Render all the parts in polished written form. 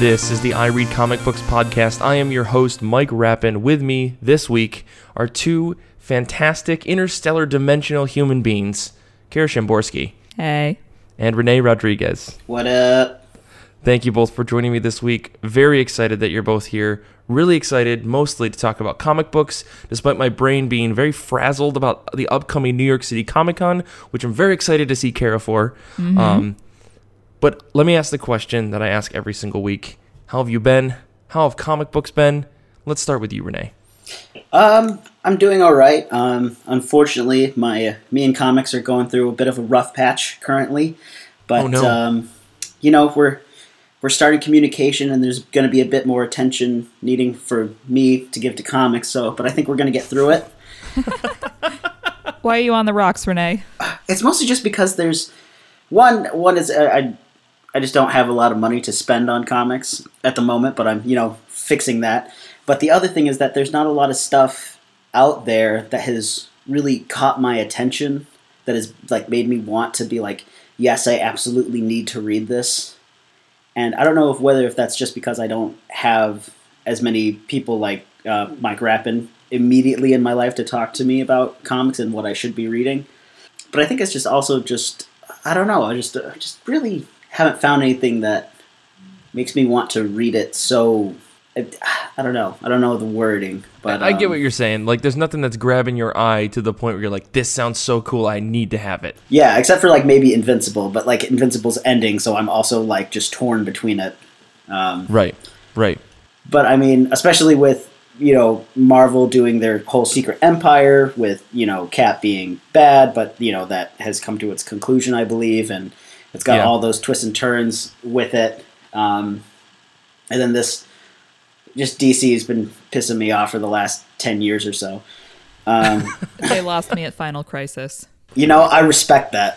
This is the I Read Comic Books podcast. I am your host, Mike Rappin. With me this week are two fantastic interstellar dimensional human beings, Kara Shamborsky. Hey. And Renee Rodriguez. What up? Thank you both for joining me this week. Very excited that you're both here. Really excited mostly to talk about comic books, despite my brain being very frazzled about the upcoming New York City Comic Con, which I'm very excited to see Kara for. But let me ask the question that I ask every single week. How have you been? How have comic books been? Let's start with you, Renee. I'm doing all right. Unfortunately, me and comics are going through a bit of a rough patch currently. But, Oh, no. We're starting communication, and there's going to be a bit more attention needing for me to give to comics. But I think we're going to get through it. Why are you on the rocks, Renee? It's mostly just because there's one is I just don't have a lot of money to spend on comics at the moment, but I'm fixing that. But the other thing is that there's not a lot of stuff out there that has really caught my attention, that has made me want to be like, yes, I absolutely need to read this. And I don't know if that's just because I don't have as many people like Mike Rappin immediately in my life to talk to me about comics and what I should be reading. But I think it's just also I don't know. I just really haven't found anything that makes me want to read it. So I don't know. I don't know the wording, but I get what you're saying. Like, there's nothing that's grabbing your eye to the point where you're like, this sounds so cool, I need to have it. Yeah, except for maybe Invincible, but Invincible's ending, so I'm also just torn between it. Right. But I mean, especially with Marvel doing their whole Secret Empire, with Cap being bad, but that has come to its conclusion, I believe, and it's got all those twists and turns with it. And then this, just DC has been pissing me off for the last 10 years or so. They lost me at Final Crisis. I respect that.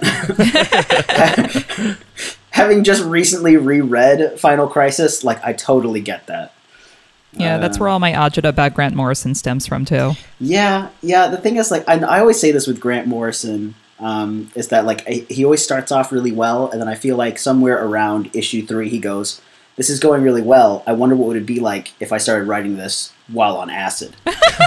Having just recently reread Final Crisis, I totally get that. Yeah, that's where all my agita about Grant Morrison stems from, too. Yeah. The thing is, I always say this with Grant Morrison, is that, he always starts off really well, and then I feel like somewhere around issue 3 he goes, this is going really well. I wonder what would it be like if I started writing this while on acid.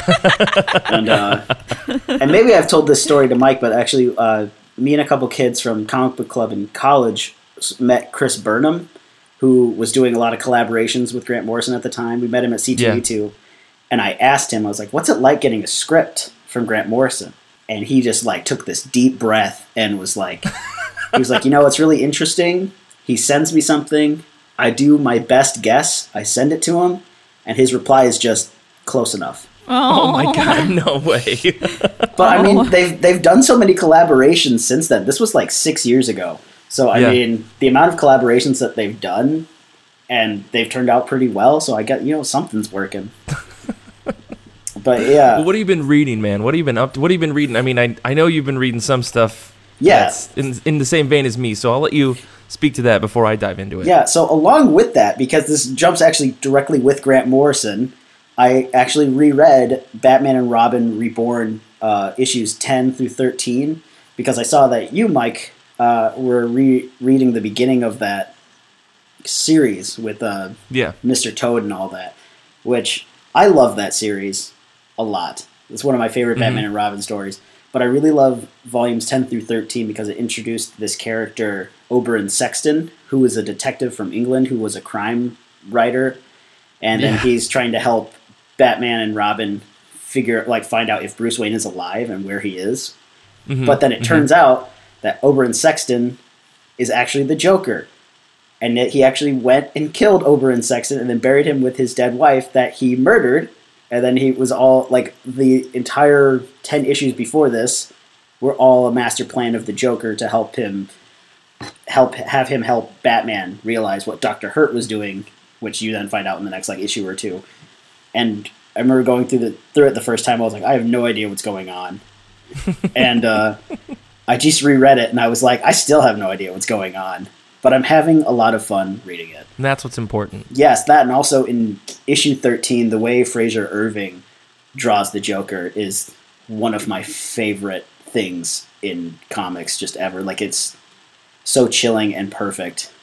And maybe I've told this story to Mike, but actually me and a couple kids from Comic Book Club in college met Chris Burnham, who was doing a lot of collaborations with Grant Morrison at the time. We met him at C2E2, and I asked him, I was like, what's it like getting a script from Grant Morrison? And he just took this deep breath and was like, it's really interesting. He sends me something. I do my best guess. I send it to him, and his reply is just close enough. Oh my God, no way. But I mean, they've done so many collaborations since then. This was 6 years ago. So I mean, the amount of collaborations that they've done, and they've turned out pretty well. So I got something's working. But yeah. Well, what have you been reading, man? What have you been up to? What have you been reading? I mean, I know you've been reading some stuff. Yes. In the same vein as me. So I'll let you speak to that before I dive into it. Yeah. So along with that, because this jumps actually directly with Grant Morrison, I actually reread Batman and Robin Reborn issues 10 through 13 because I saw that you, Mike, were reading the beginning of that series with Mr. Toad and all that, which I love that series a lot. It's one of my favorite Batman and Robin stories. But I really love volumes 10 through 13 because it introduced this character, Oberon Sexton, who was a detective from England who was a crime writer. And then he's trying to help Batman and Robin find out if Bruce Wayne is alive and where he is. But then it turns out that Oberon Sexton is actually the Joker. And that he actually went and killed Oberon Sexton and then buried him with his dead wife that he murdered. And then he was all, the entire 10 issues before this were all a master plan of the Joker to have him help Batman realize what Dr. Hurt was doing, which you then find out in the next, issue or two. And I remember going through it the first time, I was like, I have no idea what's going on. And I just reread it, and I was like, I still have no idea what's going on. But I'm having a lot of fun reading it. And that's what's important. Yes, that, and also in issue 13, the way Fraser Irving draws the Joker is one of my favorite things in comics just ever. It's so chilling and perfect.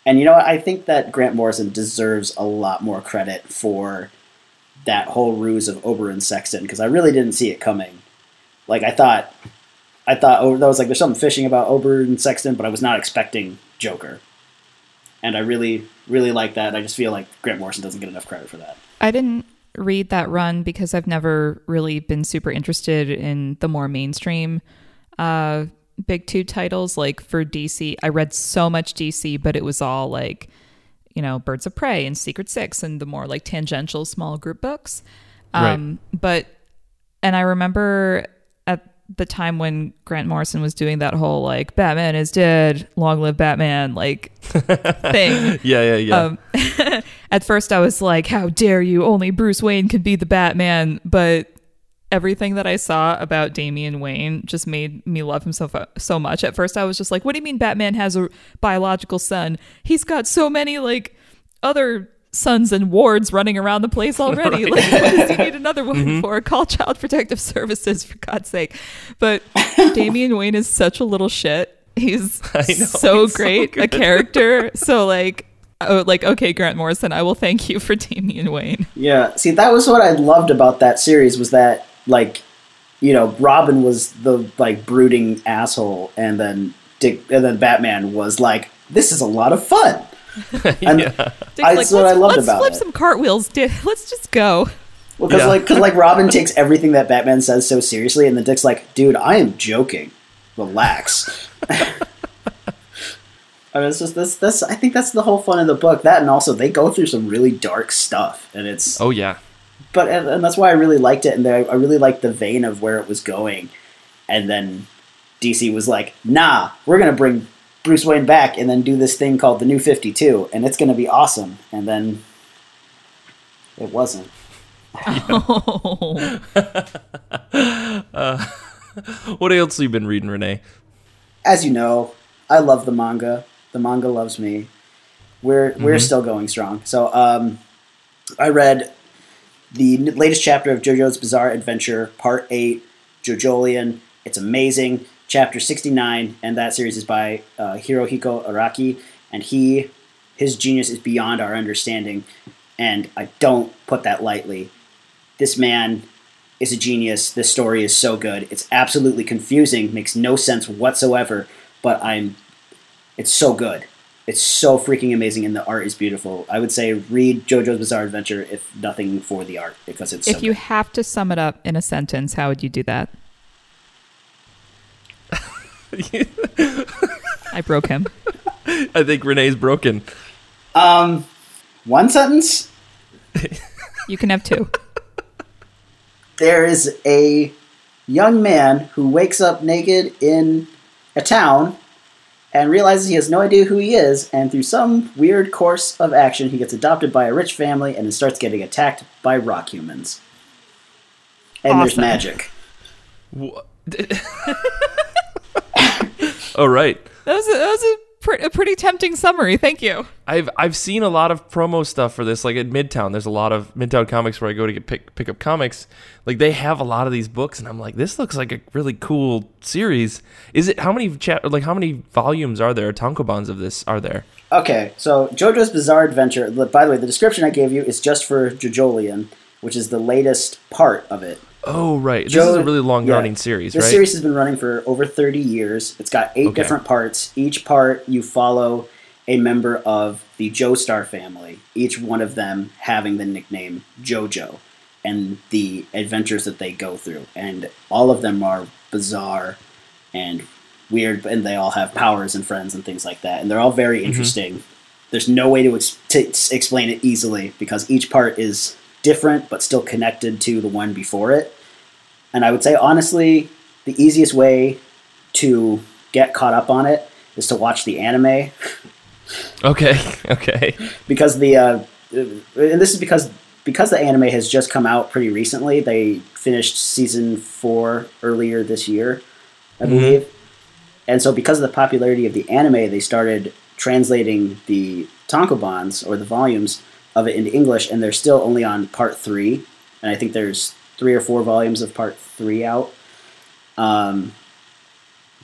And you know what? I think that Grant Morrison deserves a lot more credit for that whole ruse of Oberyn Sexton, because I really didn't see it coming. Like, I thought, oh, that was like, there's something fishing about Oberyn Sexton, but I was not expecting Joker. And I really, really like that. I just feel like Grant Morrison doesn't get enough credit for that. I didn't read that run because I've never really been super interested in the more mainstream big two titles. Like for DC, I read so much DC, but it was all like, you know, Birds of Prey and Secret Six and the more like tangential small group books. And I remember at the time when Grant Morrison was doing that whole like Batman is dead, long live Batman like thing. Yeah. At first I was like, how dare you, only Bruce Wayne could be the Batman, but everything that I saw about Damian Wayne just made me love him so much. At first I was just like, what do you mean Batman has a biological son? He's got so many like other sons and wards running around the place already. Right. Like, what does he need another one for? Call Child Protective Services, for God's sake. But Damian Wayne is such a little shit. He's so great a character. So like, okay, Grant Morrison, I will thank you for Damian Wayne. Yeah, see, that was what I loved about that series, was that, like, you know, Robin was the, like, brooding asshole, and then Batman was like, this is a lot of fun. And that's what I loved about it. Let's flip some cartwheels, let's just go. Well, because Robin takes everything that Batman says so seriously, and then Dick's like, dude, I am joking. Relax. It's just this. I think that's the whole fun of the book. That, and also they go through some really dark stuff, and it's But and that's why I really liked it, and I really liked the vein of where it was going. And then DC was like, "Nah, we're gonna bring Bruce Wayne back, and then do this thing called the New 52, and it's gonna be awesome." And then it wasn't. Oh. What else have you been reading, Renee? As you know, I love the manga. The manga loves me. We're still going strong. So I read the latest chapter of JoJo's Bizarre Adventure, Part 8, JoJolion. It's amazing. Chapter 69, and that series is by Hirohiko Araki, and his genius is beyond our understanding, and I don't put that lightly. This man is a genius. This story is so good. It's absolutely confusing, makes no sense whatsoever, but it's so good. It's so freaking amazing, and the art is beautiful. I would say read JoJo's Bizarre Adventure, if nothing for the art, because it's so If you good. have to sum it up in a sentence, how would you do that? I broke him. I think Renee's broken. One sentence? You can have two. There is a young man who wakes up naked in a town and realizes he has no idea who he is, and through some weird course of action, he gets adopted by a rich family and then starts getting attacked by rock humans. And There's magic. Oh, right. That was a pretty tempting summary. Thank you. I've seen a lot of promo stuff for this. Like at Midtown, there's a lot of Midtown Comics where I go to pick up comics. Like they have a lot of these books, and I'm like, this looks like a really cool series. Is it how many volumes are there? Tankobons of this are there? Okay, so JoJo's Bizarre Adventure. By the way, the description I gave you is just for JoJolion, which is the latest part of it. Oh, right. This is a really long-running series, right? This series has been running for over 30 years. It's got 8 different parts. Each part, you follow a member of the Joestar family, each one of them having the nickname JoJo, and the adventures that they go through. And all of them are bizarre and weird, and they all have powers and friends and things like that. And they're all very interesting. There's no way to explain it easily, because each part is different but still connected to the one before it. And I would say, honestly, the easiest way to get caught up on it is to watch the anime. Okay. Because and this is because the anime has just come out pretty recently. They finished season 4 earlier this year, I believe. And so because of the popularity of the anime, they started translating the tankobons, or the volumes of it, into English, and they're still only on part 3. And I think there's 3 or 4 volumes of part 3 out.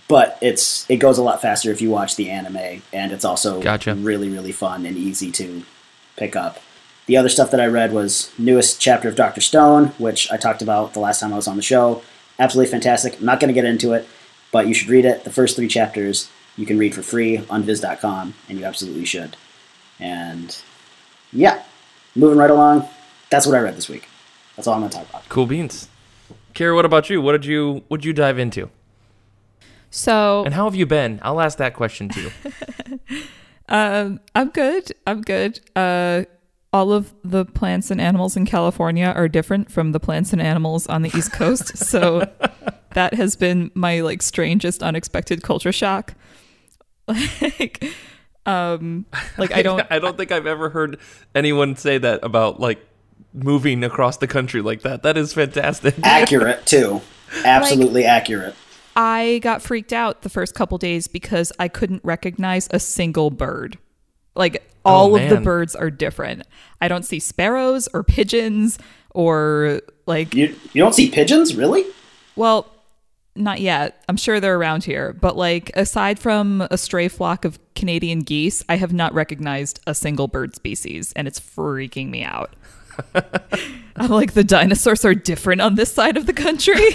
but it goes a lot faster if you watch the anime, and it's also Gotcha. really, really fun and easy to pick up. The other stuff that I read was newest chapter of Dr. Stone, which I talked about the last time I was on the show. Absolutely fantastic. I'm not going to get into it, but you should read it. The first 3 chapters you can read for free on Viz.com, and you absolutely should. And yeah, moving right along, that's what I read this week. That's all I'm going to talk about. Cool beans. Kara, what about you? What'd you dive into? So, And how have you been? I'll ask that question too. I'm good. All of the plants and animals in California are different from the plants and animals on the East Coast. So that has been my like strangest, unexpected culture shock. Like I don't think I've ever heard anyone say that about like moving across the country like that. That is fantastic. Accurate, too. Absolutely accurate. I got freaked out the first couple days because I couldn't recognize a single bird. Like all of the birds are different. I don't see sparrows or pigeons or like... You don't see pigeons? Really? Well, not yet. I'm sure they're around here. But like aside from a stray flock of Canadian geese, I have not recognized a single bird species, and it's freaking me out. I'm like, the dinosaurs are different on this side of the country.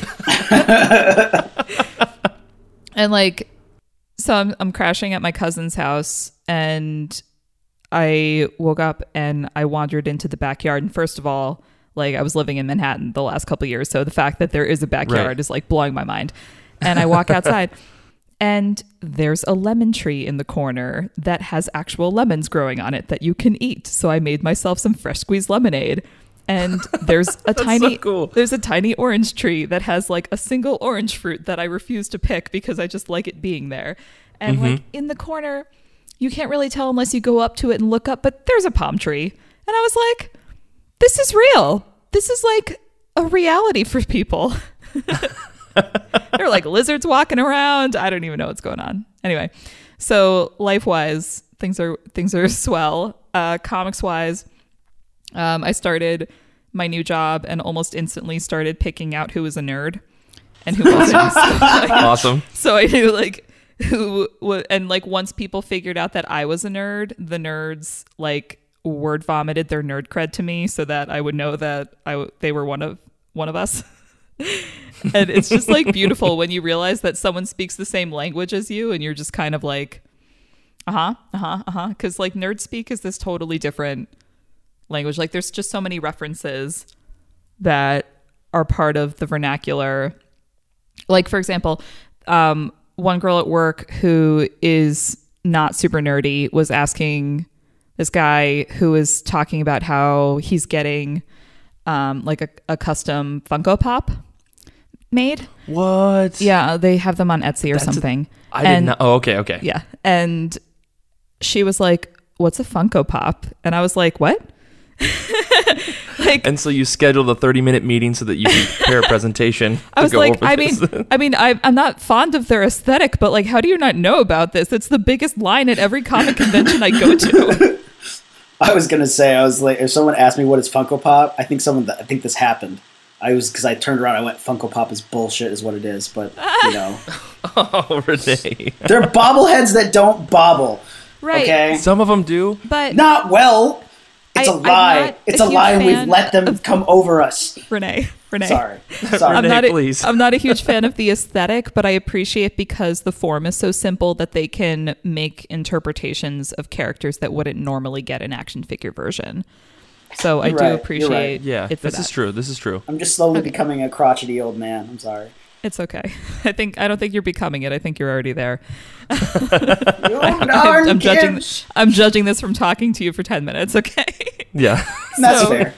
And like, so I'm crashing at my cousin's house, and I woke up and I wandered into the backyard. And first of all, like I was living in Manhattan the last couple of years, so the fact that there is a backyard is like blowing my mind. And I walk outside and there's a lemon tree in the corner that has actual lemons growing on it that you can eat. So I made myself some fresh squeezed lemonade. And there's a there's a tiny orange tree that has like a single orange fruit that I refuse to pick because I just like it being there. And like in the corner, you can't really tell unless you go up to it and look up, but there's a palm tree. And I was like, this is real. This is like a reality for people. There are like lizards walking around. I don't even know what's going on. Anyway, so life-wise, things are swell. Comics-wise, I started my new job and almost instantly started picking out who was a nerd and who wasn't. Awesome. So I knew like and like once people figured out that I was a nerd, the nerds like word vomited their nerd cred to me so that I would know that they were one of us. And it's just like beautiful when you realize that someone speaks the same language as you and you're just kind of like because like nerd speak is this totally different language. Like there's just so many references that are part of the vernacular. Like for example, one girl at work who is not super nerdy was asking this guy who was talking about how he's getting like a custom Funko Pop made. What? Yeah, they have them on Etsy or something. I didn't know. Oh, okay. Yeah. And she was like, what's a Funko Pop? And I was like, what? Like, and so you scheduled a 30-minute meeting so that you can prepare a presentation. I was like, I'm not fond of their aesthetic, but like, how do you not know about this? It's the biggest line at every comic convention I go to. I was gonna say, I was like, if someone asked me what is Funko Pop, I think this happened. Because I turned around, I went, Funko Pop is bullshit, is what it is. But you know, oh, Renee, they're bobbleheads that don't bobble. Right. Okay. Some of them do, but not well. It's a lie. It's a lie, and we've let them come over us. Renee. Sorry. Renee, please. I'm not a huge fan of the aesthetic, but I appreciate because the form is so simple that they can make interpretations of characters that wouldn't normally get an action figure version. So I do appreciate it for this is true. This is true. I'm just slowly becoming a crotchety old man. I'm sorry. It's okay. I don't think you're becoming it. I think you're already there. I'm judging this from talking to you for 10 minutes. Okay. Yeah. That's fair.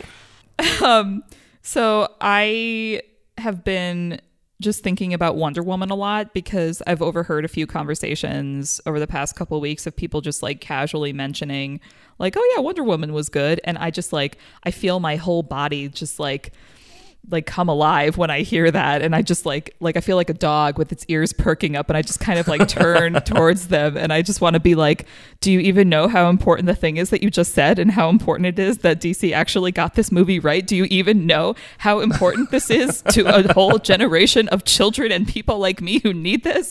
So I have been just thinking about Wonder Woman a lot because I've overheard a few conversations over the past couple of weeks of people just like casually mentioning like, oh yeah, Wonder Woman was good. And I just like, I feel my whole body just like come alive when I hear that. And I just like I feel like a dog with its ears perking up and I just kind of like turn towards them. And I just want to be like, do you even know how important the thing is that you just said and how important it is that DC actually got this movie right? Do you even know how important this is to a whole generation of children and people like me who need this?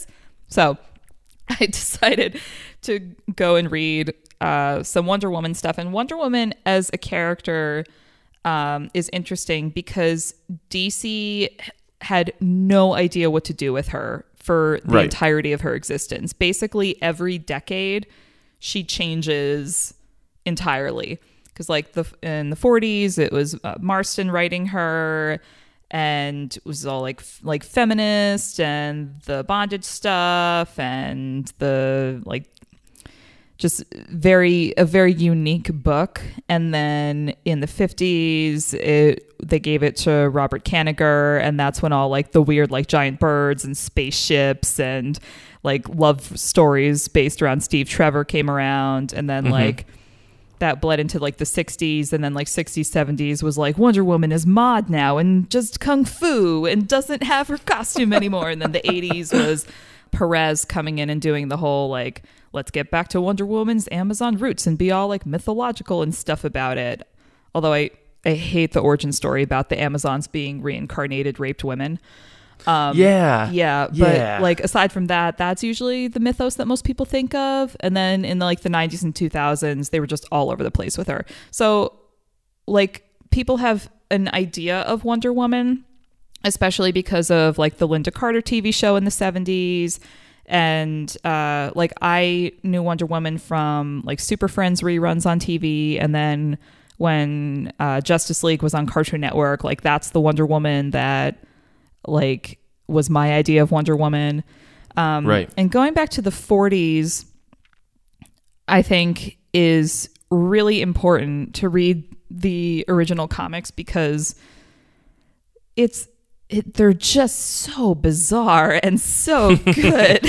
So I decided to go and read some Wonder Woman stuff. And Wonder Woman as a character is interesting because DC had no idea what to do with her for the entirety of her existence. Basically, every decade, she changes entirely. Because like in the 40s, it was Marston writing her, and it was all like feminist and the bondage stuff and the like just a very unique book. And then in the 50s, they gave it to Robert Kanigher, and that's when all like the weird like giant birds and spaceships and like love stories based around Steve Trevor came around. And then like that bled into like the 60s, and then like 60s, 70s was like Wonder Woman is mod now and just kung fu and doesn't have her costume anymore. And then the 80s was Perez coming in and doing the whole like, let's get back to Wonder Woman's Amazon roots and be all like mythological and stuff about it. Although I hate the origin story about the Amazons being reincarnated raped women. But like aside from that, that's usually the mythos that most people think of. And then in like the 90s and 2000s, they were just all over the place with her. So like people have an idea of Wonder Woman, especially because of like the Linda Carter TV show in the 70s. And like I knew Wonder Woman from like Super Friends reruns on TV, and then when Justice League was on Cartoon Network, like that's the Wonder Woman that like was my idea of Wonder Woman. And going back to the 40s, I think is really important to read the original comics because they're just so bizarre and so good.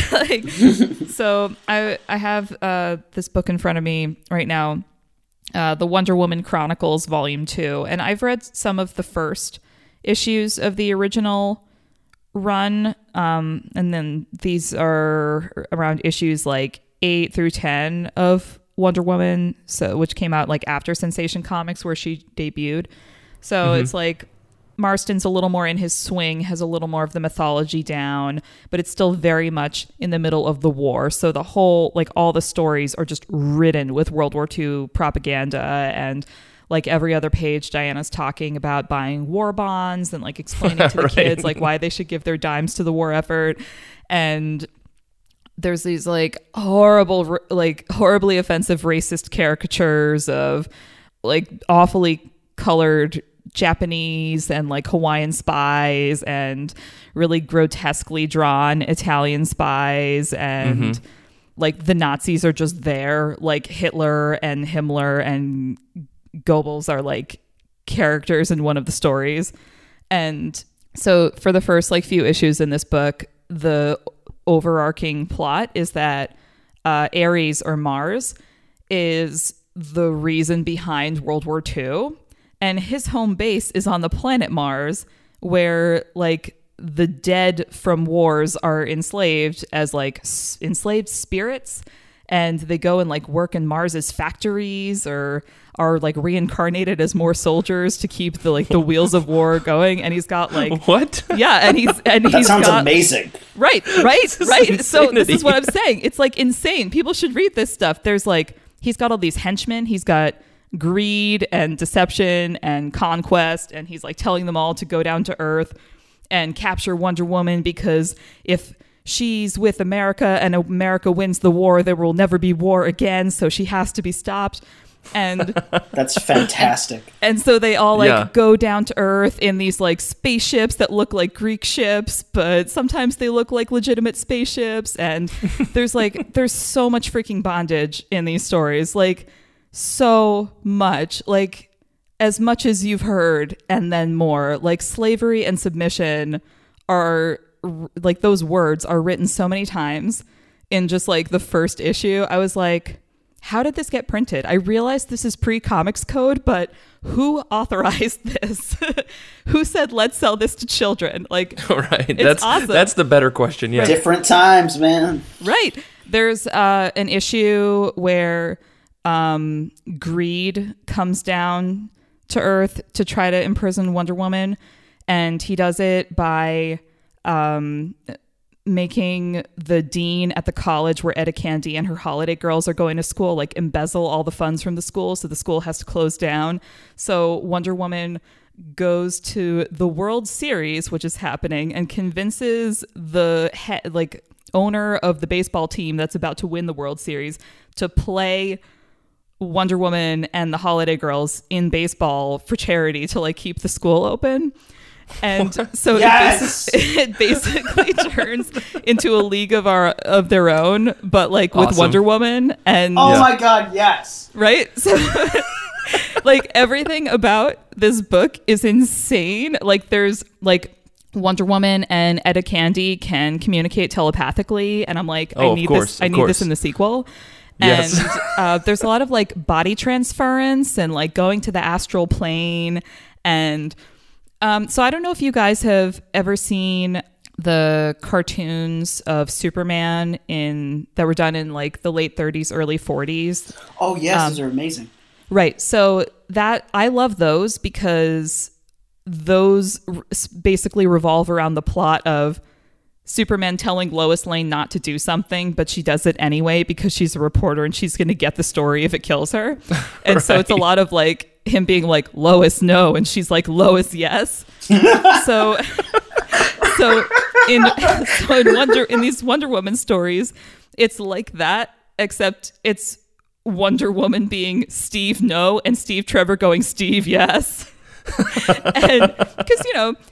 So I have this book in front of me right now, the Wonder Woman Chronicles Volume 2, and I've read some of the first issues of the original run, and then these are around issues like 8 through 10 of Wonder Woman, so which came out like after Sensation Comics where she debuted. So it's like Marston's a little more in his swing, has a little more of the mythology down, but it's still very much in the middle of the war. So the whole, like all the stories are just ridden with World War II propaganda, and like every other page, Diana's talking about buying war bonds and like explaining to the kids like why they should give their dimes to the war effort. And there's these like horribly offensive racist caricatures of like awfully colored Japanese and like Hawaiian spies and really grotesquely drawn Italian spies, and like the Nazis are just there, like Hitler and Himmler and Goebbels are like characters in one of the stories. And so for the first like few issues in this book, the overarching plot is that Ares, or Mars, is the reason behind World War II. And his home base is on the planet Mars, where like the dead from wars are enslaved as like enslaved spirits, and they go and like work in Mars's factories or are like reincarnated as more soldiers to keep the like the wheels of war going. And he's got like what? Yeah, and that sounds amazing. Right. So this is what I'm saying. It's like insane. People should read this stuff. There's like he's got all these henchmen. He's got greed and deception and conquest, and he's like telling them all to go down to Earth and capture Wonder Woman, because if she's with America and America wins the war, there will never be war again, so she has to be stopped. And that's fantastic. And so they all like go down to Earth in these like spaceships that look like Greek ships, but sometimes they look like legitimate spaceships. And there's so much freaking bondage in these stories, like so much, like as much as you've heard and then more. Like slavery and submission are like, those words are written so many times in just like the first issue. I was like, how did this get printed? I realized this is pre-comics code, but who authorized this? Who said, let's sell this to children? Like, right. That's awesome. That's the better question. Yeah. Different times, man. Right. There's an issue where Greed comes down to Earth to try to imprison Wonder Woman, and he does it by making the dean at the college where Etta Candy and her holiday girls are going to school like embezzle all the funds from the school, so the school has to close down. So Wonder Woman goes to the World Series, which is happening, and convinces the owner of the baseball team that's about to win the World Series to play Wonder Woman and the holiday girls in baseball for charity to like keep the school open. And so it basically turns into a league of their own, but like with Wonder Woman. And my God, yes. Right? So like everything about this book is insane. Like there's like Wonder Woman and Etta Candy can communicate telepathically, and I'm like, I need this in the sequel. Yes. And there's a lot of like body transference and like going to the astral plane. And so I don't know if you guys have ever seen the cartoons of Superman that were done in like the late 30s, early 40s. Oh yes, those are amazing. Right. So I love those because those basically revolve around the plot of Superman telling Lois Lane not to do something, but she does it anyway because she's a reporter and she's going to get the story if it kills her. And right. So it's a lot of like him being like, Lois, no. And she's like, Lois, yes. So in these Wonder Woman stories, it's like that, except it's Wonder Woman being Steve, no, and Steve Trevor going, Steve, yes. And because, you know,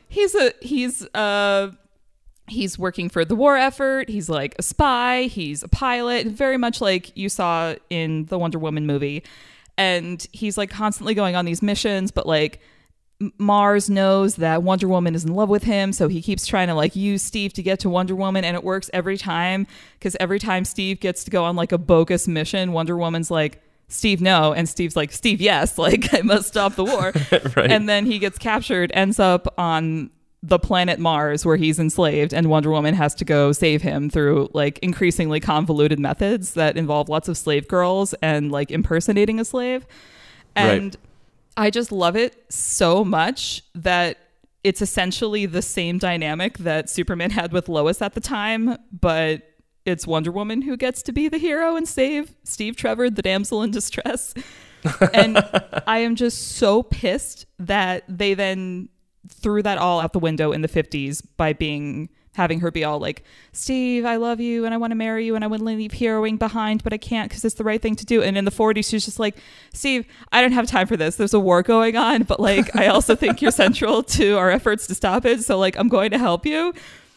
he's working for the war effort. He's like a spy. He's a pilot, very much like you saw in the Wonder Woman movie. And he's like constantly going on these missions, but like Mars knows that Wonder Woman is in love with him. So he keeps trying to like use Steve to get to Wonder Woman. And it works every time, because every time Steve gets to go on like a bogus mission, Wonder Woman's like, Steve, no. And Steve's like, Steve, yes. Like, I must stop the war. Right. And then he gets captured, ends up on the planet Mars where he's enslaved, and Wonder Woman has to go save him through like increasingly convoluted methods that involve lots of slave girls and like impersonating a slave. And I just love it so much that it's essentially the same dynamic that Superman had with Lois at the time, but it's Wonder Woman who gets to be the hero and save Steve Trevor, the damsel in distress. And I am just so pissed that they then threw that all out the window in the 50s by having her be all like, Steve, I love you and I want to marry you and I wouldn't leave heroing behind, but I can't because it's the right thing to do. And in the 40s, she's just like, Steve, I don't have time for this. There's a war going on, but like, I also think you're central to our efforts to stop it. So like, I'm going to help you.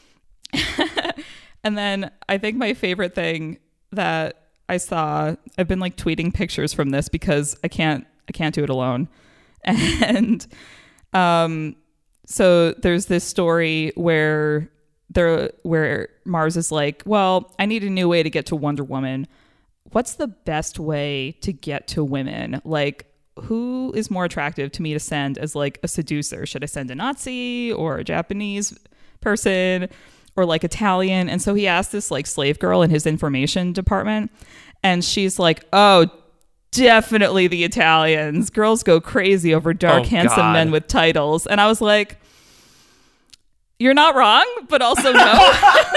And then I think my favorite thing that I saw, I've been like tweeting pictures from this because I can't do it alone. And so there's this story where Mars is like, well, I need a new way to get to Wonder Woman. What's the best way to get to women? Like, who is more attractive to me to send as like a seducer? Should I send a Nazi or a Japanese person or like Italian? And so he asked this like slave girl in his information department, and she's like, oh, definitely the Italians. Girls go crazy over dark, handsome men with titles. And I was like, you're not wrong, but also no.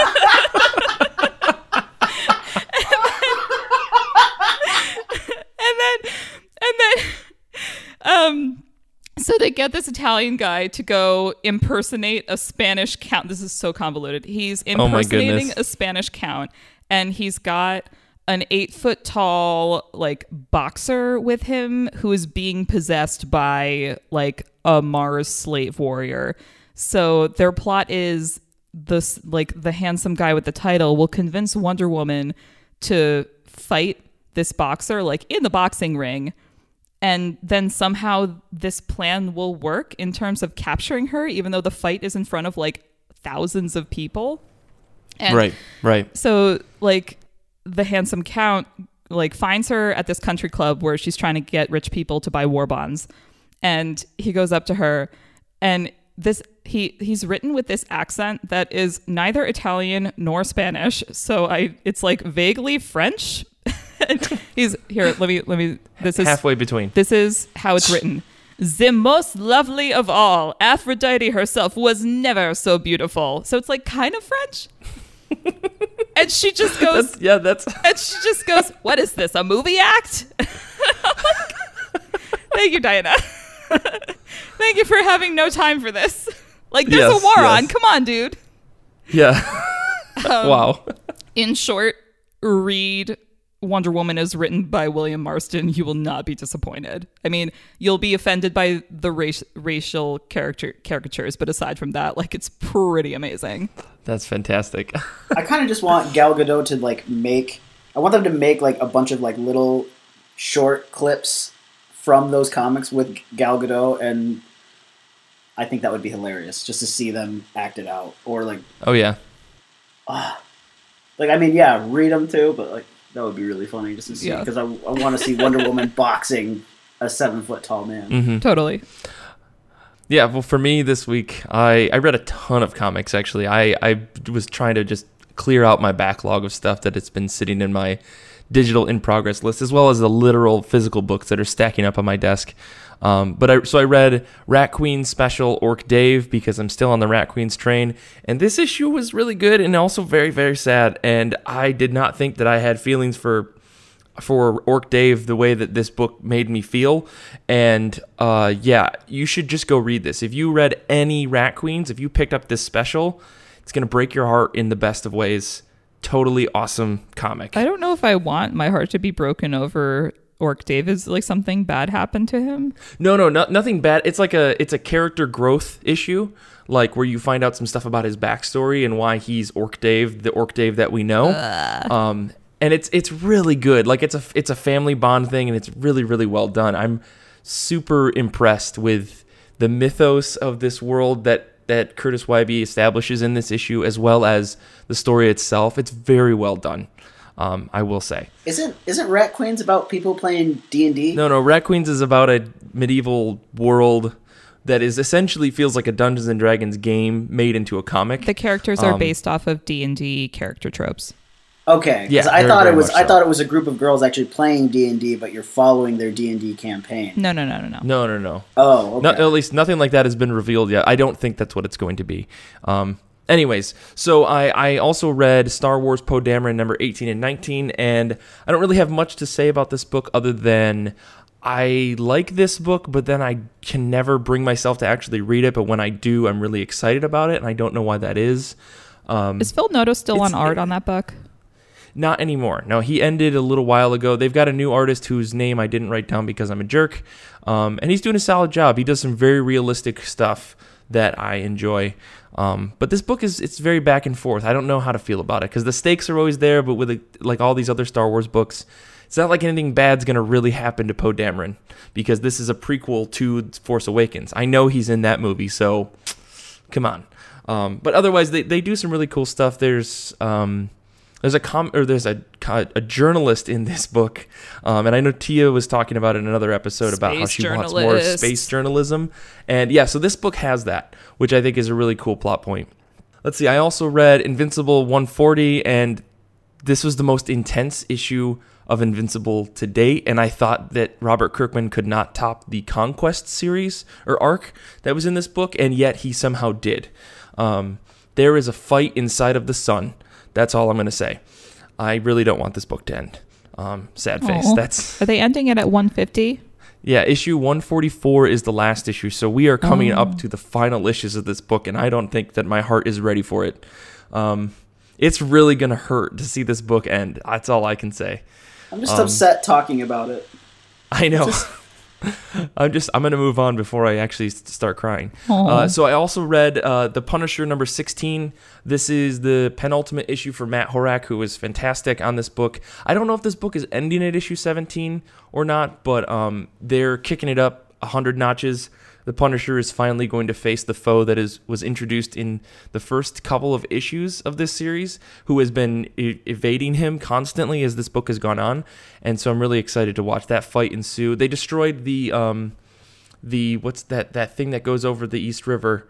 So they get this Italian guy to go impersonate a Spanish count. This is so convoluted. He's impersonating a Spanish count, and he's got an 8-foot tall like boxer with him who is being possessed by like a Mars slave warrior. So their plot is this, like the handsome guy with the title will convince Wonder Woman to fight this boxer like in the boxing ring. And then somehow this plan will work in terms of capturing her, even though the fight is in front of like thousands of people. And right. So like the handsome count like finds her at this country club where she's trying to get rich people to buy war bonds. And he goes up to her, and he's written with this accent that is neither Italian nor Spanish. So it's like vaguely French. He's here. Let me. This is halfway between. This is how it's written. The most lovely of all, Aphrodite herself was never so beautiful. So it's like kind of French. And she just goes, that's and she just goes, what is this, a movie act? Thank you, Diana. Thank you for having no time for this. Like, there's Yes, a war yes. on. Come on, dude. yeah. Wow. In short, read Wonder Woman is written by William Marston. You will not be disappointed. I mean, you'll be offended by the racial caricatures, but aside from that, like, it's pretty amazing. That's fantastic. I kind of just want Gal Gadot to like make. I want them to make like a bunch of like little short clips from those comics with Gal Gadot, and I think that would be hilarious just to see them act it out. Or like, Oh yeah. I mean, yeah, read them too, but like that would be really funny just to see Yeah. because I want to see Wonder Woman boxing a 7-foot tall man. Mm-hmm. Totally. Yeah, well, for me this week, I read a ton of comics, actually. I was trying to just clear out my backlog of stuff that it's been sitting in my digital in-progress list, as well as the literal physical books that are stacking up on my desk. So I read Rat Queen Special Orc Dave because I'm still on the Rat Queens train, and this issue was really good and also very, very sad, and I did not think that I had feelings for Orc Dave the way that this book made me feel. And yeah, you should just go read this. If you read any Rat Queens, if you picked up this special, it's going to break your heart in the best of ways. Totally awesome comic. I don't know if I want my heart to be broken over Orc Dave. Is like something bad happened to him? No, nothing bad. It's like it's a character growth issue, like where you find out some stuff about his backstory and why he's Orc Dave, the Orc Dave that we know. And it's really good. Like it's a family bond thing, and it's really, really well done. I'm super impressed with the mythos of this world that Curtis Wybe establishes in this issue, as well as the story itself. It's very well done. I will say. Isn't Rat Queens about people playing D&D? No, Rat Queens is about a medieval world that is essentially feels like a Dungeons and Dragons game made into a comic. The characters are based off of D&D character tropes. Okay, Yeah, I very, thought very it was much so. I thought it was a group of girls actually playing D&D, but you're following their D&D campaign. No. No. Oh, okay. At least nothing like that has been revealed yet. I don't think that's what it's going to be. Anyways, so I also read Star Wars Poe Dameron number 18 and 19, and I don't really have much to say about this book other than I like this book, but then I can never bring myself to actually read it. But when I do, I'm really excited about it, and I don't know why that is. Is Phil Noto still on art on that book? Not anymore. No, he ended a little while ago. They've got a new artist whose name I didn't write down because I'm a jerk, and he's doing a solid job. He does some very realistic stuff that I enjoy. But this book it's very back and forth. I don't know how to feel about it because the stakes are always there, but with like all these other Star Wars books, it's not like anything bad's going to really happen to Poe Dameron because this is a prequel to Force Awakens. I know he's in that movie, so come on. But otherwise, they do some really cool stuff. There's a journalist in this book, and I know Tia was talking about it in another episode about how she wants more space journalism, and yeah, so this book has that, which I think is a really cool plot point. Let's see, I also read Invincible 140, and this was the most intense issue of Invincible to date, and I thought that Robert Kirkman could not top the Conquest series or arc that was in this book, and yet he somehow did. There is a fight inside of the sun. That's all I'm going to say. I really don't want this book to end. Sad face. Are they ending it at 150? Yeah, issue 144 is the last issue, so we are coming up to the final issues of this book, and I don't think that my heart is ready for it. It's really going to hurt to see this book end. That's all I can say. I'm just upset talking about it. I know. I'm going to move on before I actually start crying. So I also read The Punisher number 16. This is the penultimate issue for Matt Horak, who is fantastic on this book. I don't know if this book is ending at issue 17 or not, but they're kicking it up 100 notches. The Punisher is finally going to face the foe that was introduced in the first couple of issues of this series, who has been evading him constantly as this book has gone on. And so I'm really excited to watch that fight ensue. They destroyed the what's that thing that goes over the East River?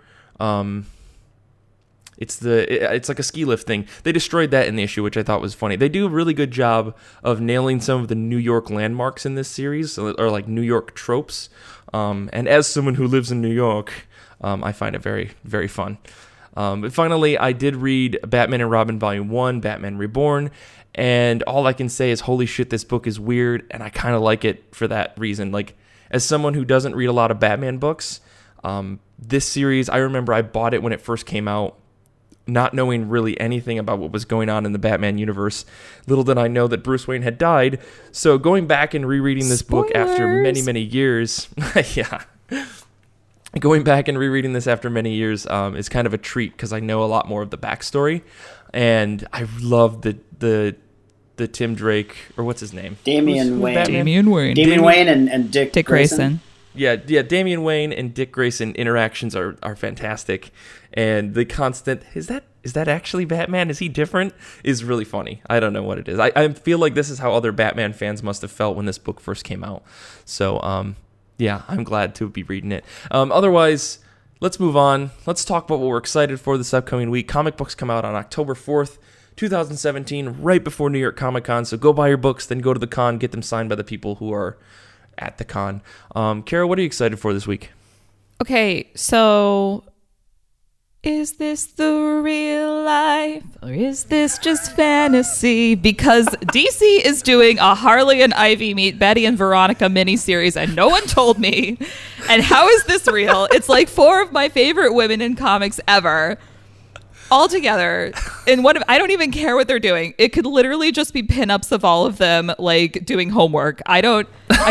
It's like a ski lift thing. They destroyed that in the issue, which I thought was funny. They do a really good job of nailing some of the New York landmarks in this series, or like New York tropes. And as someone who lives in New York, I find it very, very fun. But finally, I did read Batman and Robin Volume 1, Batman Reborn, and all I can say is, holy shit, this book is weird, and I kind of like it for that reason. Like, as someone who doesn't read a lot of Batman books, this series, I remember I bought it when it first came out, not knowing really anything about what was going on in the Batman universe. Little did I know that Bruce Wayne had died. So going back and rereading this book after many, many years, yeah, going back and rereading this after many years is kind of a treat because I know a lot more of the backstory, and I love the Tim Drake, or what's his name? Damian Wayne. Damian Wayne. Damian Wayne and Dick Grayson. Yeah, Damian Wayne and Dick Grayson interactions are fantastic, and the constant is that actually Batman? Is he different? Is really funny. I don't know what it is. I feel like this is how other Batman fans must have felt when this book first came out. So yeah, I'm glad to be reading it. Otherwise, let's move on. Let's talk about what we're excited for this upcoming week. Comic books come out on October 4th. 2017, right before New York Comic Con. So go buy your books, then go to the con, get them signed by the people who are at the con. Kara, what are you excited for this week? Okay, so is this the real life or is this just fantasy? Because DC is doing a Harley and Ivy meet Betty and Veronica miniseries and no one told me. And how is this real? It's like 4 of my favorite women in comics ever all together in one of, I don't even care what they're doing. It could literally just be pinups of all of them like doing homework. I don't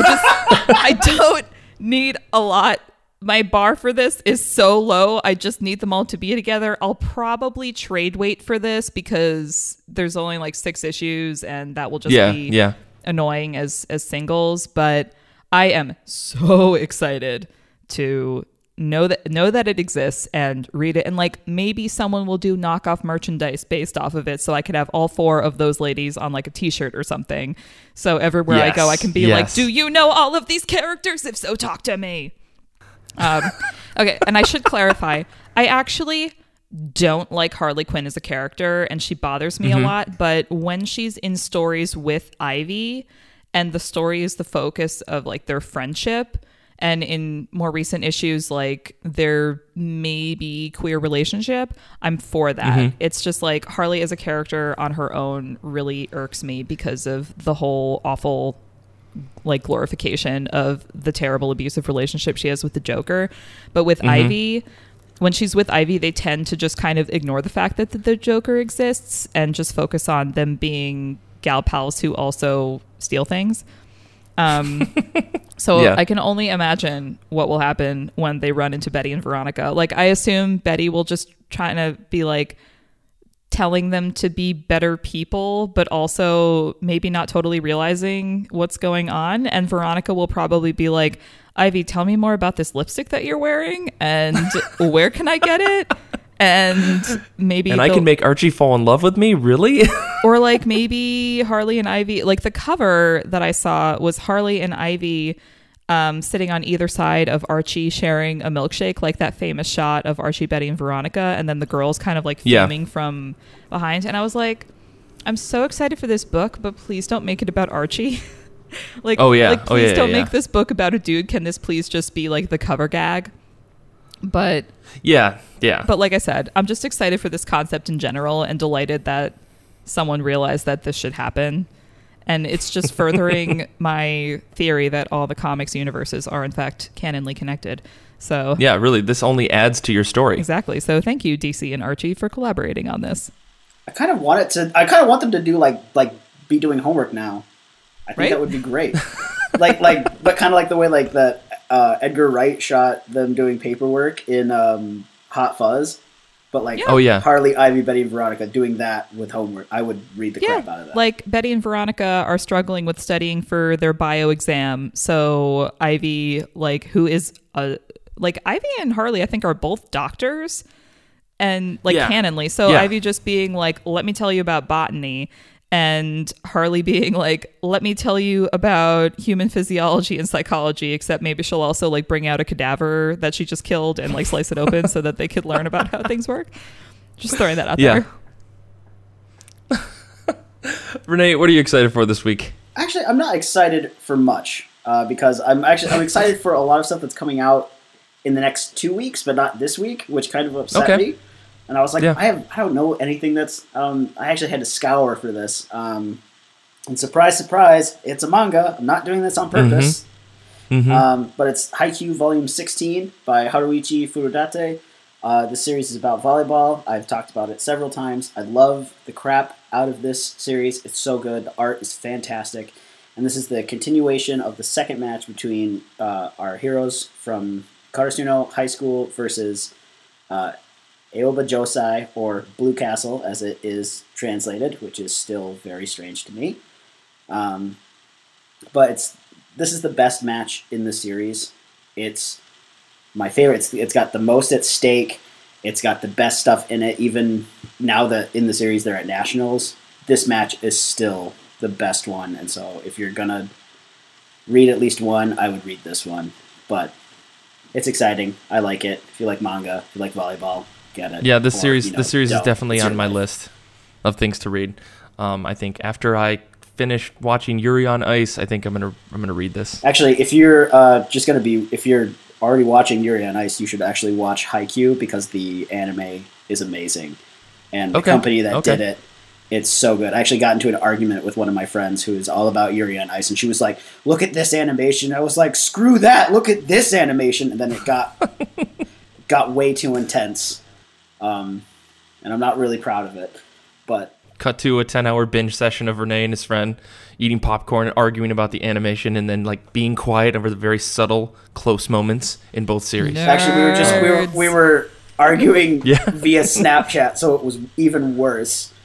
need a lot. My bar for this is so low. I just need them all to be together. I'll probably trade wait for this because there's only like 6 issues and that will just be annoying as singles. But I am so excited to know that it exists and read it, and like maybe someone will do knockoff merchandise based off of it so I could have all 4 of those ladies on like a t-shirt or something, so everywhere I go I can be like, do you know all of these characters? If so, talk to me. Okay, and I should clarify, I actually don't like Harley Quinn as a character and she bothers me a lot, but when she's in stories with Ivy and the story is the focus of like their friendship, and in more recent issues, like their maybe queer relationship, I'm for that. It's just like Harley as a character on her own really irks me because of the whole awful like glorification of the terrible abusive relationship she has with the Joker. But with Ivy, when she's with Ivy, they tend to just kind of ignore the fact that the Joker exists and just focus on them being gal pals who also steal things. So I can only imagine what will happen when they run into Betty and Veronica. Like, I assume Betty will just try to be like telling them to be better people, but also maybe not totally realizing what's going on. And Veronica will probably be like, Ivy, tell me more about this lipstick that you're wearing and where can I get it? And maybe I can make Archie fall in love with me, really? Or like maybe Harley and Ivy, like the cover that I saw was Harley and Ivy sitting on either side of Archie sharing a milkshake, like that famous shot of Archie, Betty, and Veronica, and then the girls kind of like filming from behind. And I was like, I'm so excited for this book, but please don't make it about Archie. Please don't make this book about a dude. Can this please just be like the cover gag? But But like I said, I'm just excited for this concept in general and delighted that someone realized that this should happen. And it's just furthering my theory that all the comics universes are in fact canonly connected. So yeah, really, this only adds to your story. Exactly. So thank you, DC and Archie, for collaborating on this. I kind of want them to do like be doing homework now. I think that would be great. but kind of like the way like that Edgar Wright shot them doing paperwork in Hot Fuzz. But like Harley, Ivy, Betty, and Veronica doing that with homework, I would read the crap out of that. Like Betty and Veronica are struggling with studying for their bio exam. So Ivy, like who is Ivy and Harley, I think are both doctors and canonly. So Ivy just being like, let me tell you about botany. And Harley being like, let me tell you about human physiology and psychology, except maybe she'll also like bring out a cadaver that she just killed and like slice it open so that they could learn about how things work. Just throwing that out there. Renee, what are you excited for this week? Actually, I'm not excited for much because I'm excited for a lot of stuff that's coming out in the next 2 weeks, but not this week, which kind of upset me. And I was like, Yeah. I don't know anything that's. I actually had to scour for this. And surprise, surprise, it's a manga. I'm not doing this on purpose. But it's Haikyuu Volume 16 by Haruichi Furudate. The series is about volleyball. I've talked about it several times. I love the crap out of this series. It's so good. The art is fantastic. And this is the continuation of the second match between our heroes from Karasuno High School versus Aoba Josai, or Blue Castle, as it is translated, which is still very strange to me. But this is the best match in the series. It's my favorite. It's got the most at stake. It's got the best stuff in it. Even now that in the series they're at nationals, this match is still the best one. And so if you're gonna read at least one, I would read this one. But it's exciting. I like it. If you like manga, if you like volleyball, get it. Yeah, the Or, series is definitely it's on your my life. list of things to read. I think after I finish watching Yuri on Ice, I think I'm gonna read this. Actually, if you're if you're already watching Yuri on Ice, you should actually watch Haikyuu, because the anime is amazing, and the company that did it, it's so good. I actually got into an argument with one of my friends who is all about Yuri on Ice, and she was like, "Look at this animation." I was like, "Screw that! Look at this animation!" And then it got way too intense, and I'm not really proud of it, but. Cut to a 10-hour binge session of Renee and his friend eating popcorn and arguing about the animation, and then like being quiet over the very subtle, close moments in both series. No. Actually, we were arguing Yeah. via Snapchat, so it was even worse.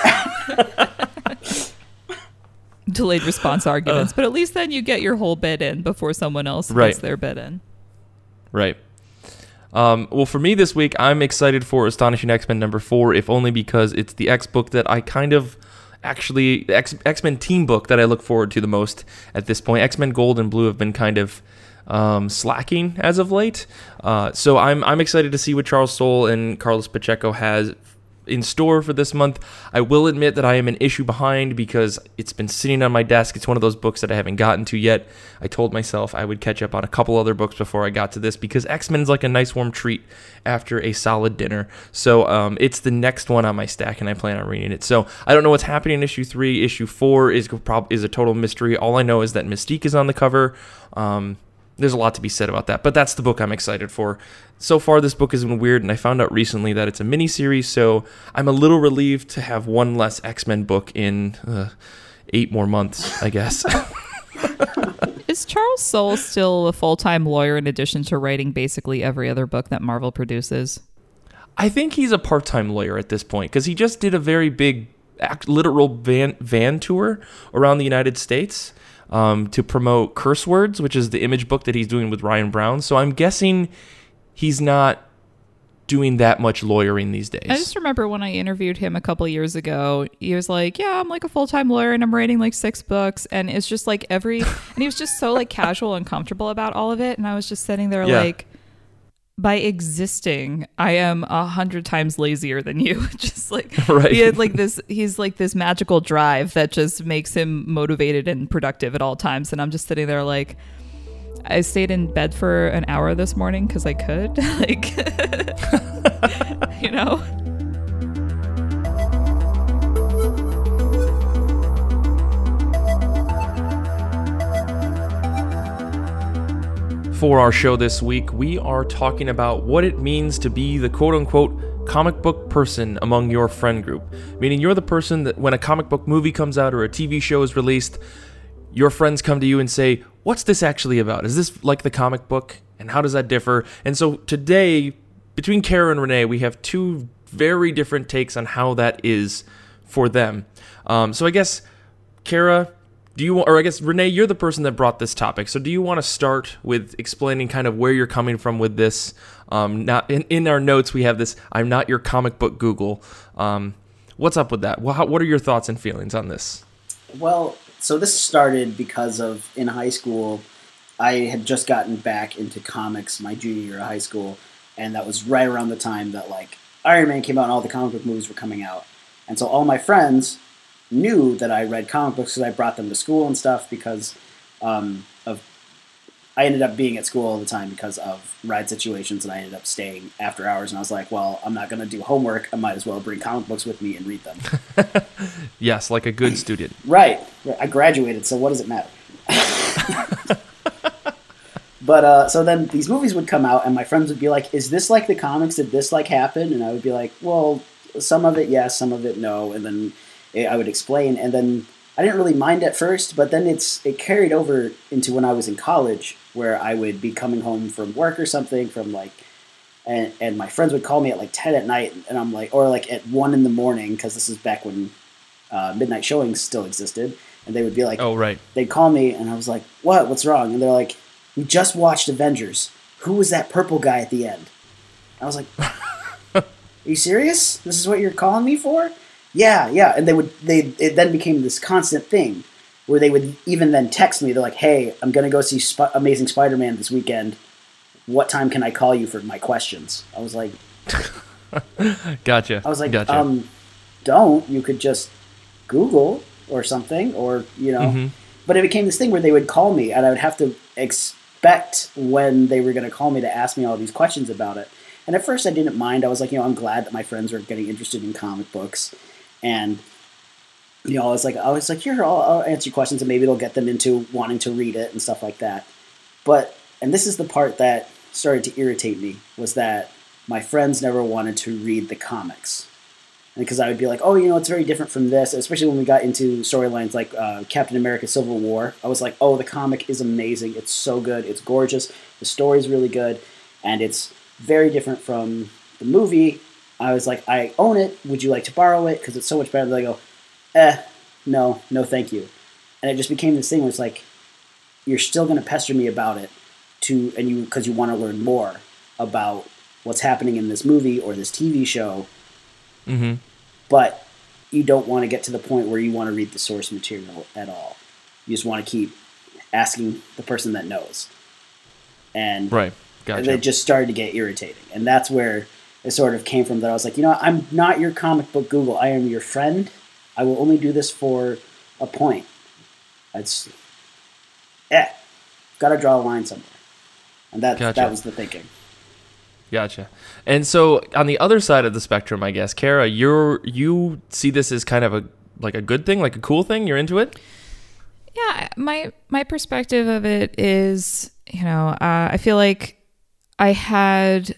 Delayed response arguments, but at least then you get your whole bit in before someone else Right. gets their bit in. Right. Well, for me this week, I'm excited for Astonishing X-Men number 4, if only because it's the X book that I kind of actually, the X-Men team book that I look forward to the most at this point. X-Men Gold and Blue have been kind of slacking as of late. So I'm excited to see what Charles Soule and Carlos Pacheco has in store for this month. I will admit that I am an issue behind because it's been sitting on my desk. It's one of those books that I haven't gotten to yet. I told myself I would catch up on a couple other books before I got to this, because X-Men's like a nice warm treat after a solid dinner. So it's the next one on my stack, and I plan on reading it. So I don't know what's happening in issue 3. Issue 4 is a total mystery. All I know is that Mystique is on the cover. There's a lot to be said about that, but that's the book I'm excited for. So far, this book has been weird, and I found out recently that it's a mini-series, so I'm a little relieved to have one less X-Men book in 8 more months, I guess. Is Charles Soule still a full-time lawyer in addition to writing basically every other book that Marvel produces? I think he's a part-time lawyer at this point, because he just did a very big literal van tour around the United States to promote Curse Words, which is the Image book that he's doing with Ryan Brown. So I'm guessing he's not doing that much lawyering these days. I just remember when I interviewed him a couple years ago, he was like, yeah, I'm like a full-time lawyer and I'm writing like 6 books. And it's just like and he was just so like casual and comfortable about all of it. And I was just sitting there like, by existing, I am 100 times lazier than you. Just like, Right. he had like he's like this magical drive that just makes him motivated and productive at all times. And I'm just sitting there like, I stayed in bed for an hour this morning because I could, like, you know. For our show this week, we are talking about what it means to be the quote-unquote comic book person among your friend group. Meaning you're the person that when a comic book movie comes out or a TV show is released, your friends come to you and say, what's this actually about? Is this like the comic book? And how does that differ? And so today, between Kara and Renee, we have 2 very different takes on how that is for them. So I guess, Kara, Renee, you're the person that brought this topic. So do you want to start with explaining kind of where you're coming from with this? Not in our notes, we have this, I'm not your comic book Google. What's up with that? What are your thoughts and feelings on this? Well, so this started because of, in high school, I had just gotten back into comics my junior year of high school, and that was right around the time that, like, Iron Man came out and all the comic book movies were coming out. And so all my friends knew that I read comic books because I brought them to school and stuff because of I ended up being at school all the time because of ride situations, and I ended up staying after hours. And I was like, well, I'm not going to do homework. I might as well bring comic books with me and read them. Yes, like a good student. Right. I graduated, so what does it matter? But so then these movies would come out, and my friends would be like, is this like the comics? Did this like happen? And I would be like, well, some of it yes, some of it no. And then I would explain, and then I didn't really mind at first, but then it carried over into when I was in college, where I would be coming home from work or something from like, and my friends would call me at like 10 at night, and I'm like, or like at 1 in the morning, because this is back when midnight showings still existed, and they would be like, oh right, they'd call me, and I was like, what's wrong? And they're like, we just watched Avengers. Who was that purple guy at the end? I was like, are you serious? This is what you're calling me for? Yeah. And it then became this constant thing where they would even then text me. They're like, hey, I'm going to go see Amazing Spider-Man this weekend. What time can I call you for my questions? I was like, gotcha. I was like, gotcha. Don't. You could just Google or something, or, you know. Mm-hmm. But it became this thing where they would call me, and I would have to expect when they were going to call me to ask me all these questions about it. And at first I didn't mind. I was like, I'm glad that my friends are getting interested in comic books. And, I was like, here, I'll answer your questions, and maybe it'll get them into wanting to read it and stuff like that. But, and this is the part that started to irritate me, was that my friends never wanted to read the comics. And because I would be like, it's very different from this, especially when we got into storylines like Captain America Civil War. I was like, the comic is amazing. It's so good. It's gorgeous. The story's really good. And it's very different from the movie. I was like, I own it. Would you like to borrow it? Because it's so much better. They go, no, thank you. And it just became this thing where it's like, you're still going to pester me about it because you want to learn more about what's happening in this movie or this TV show. Mm-hmm. But you don't want to get to the point where you want to read the source material at all. You just want to keep asking the person that knows. And right. Gotcha. It just started to get irritating. And that's where it sort of came from, that I was like, I'm not your comic book Google. I am your friend. I will only do this for a point. It's, got to draw a line somewhere. And that was the thinking. Gotcha. And so on the other side of the spectrum, I guess, Kara, you see this as kind of a good thing, like a cool thing? You're into it? Yeah, my perspective of it is, I feel like I had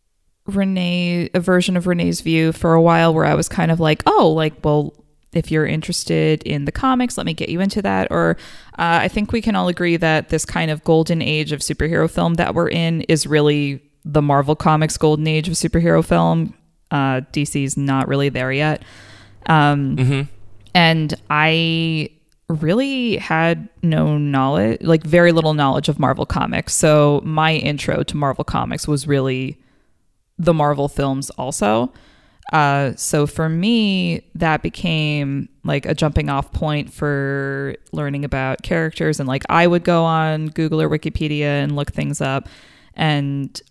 a version of Renee's view for a while where I was kind of like, well, if you're interested in the comics, let me get you into that. Or I think we can all agree that this kind of golden age of superhero film that we're in is really the Marvel Comics golden age of superhero film. DC's not really there yet. Mm-hmm. And I really had no knowledge, like very little knowledge of Marvel Comics. So my intro to Marvel Comics was really the Marvel films also. So for me, that became like a jumping off point for learning about characters. And like I would go on Google or Wikipedia and look things up. And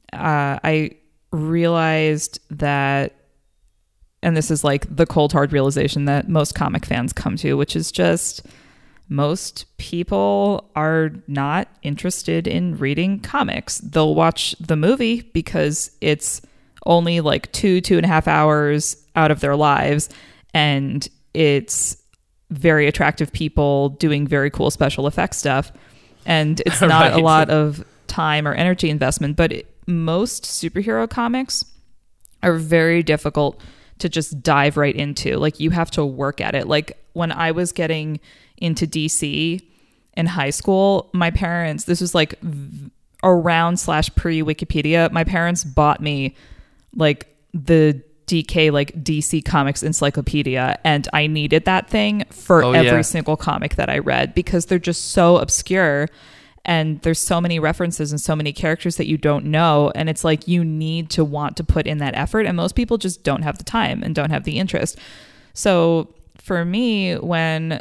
I realized that, and this is like the cold hard realization that most comic fans come to, which is just most people are not interested in reading comics. They'll watch the movie because it's only like 2.5 hours out of their lives, and it's very attractive people doing very cool special effects stuff, and it's not a lot of time or energy investment. But most superhero comics are very difficult to just dive right into. Like you have to work at it. Like when I was getting into DC in high school, my parents, this was like around / pre Wikipedia, my parents bought me like the DK, like DC Comics Encyclopedia, and I needed that thing for every single comic that I read because they're just so obscure. And there's so many references and so many characters that you don't know. And it's like you need to want to put in that effort. And most people just don't have the time and don't have the interest. So for me, when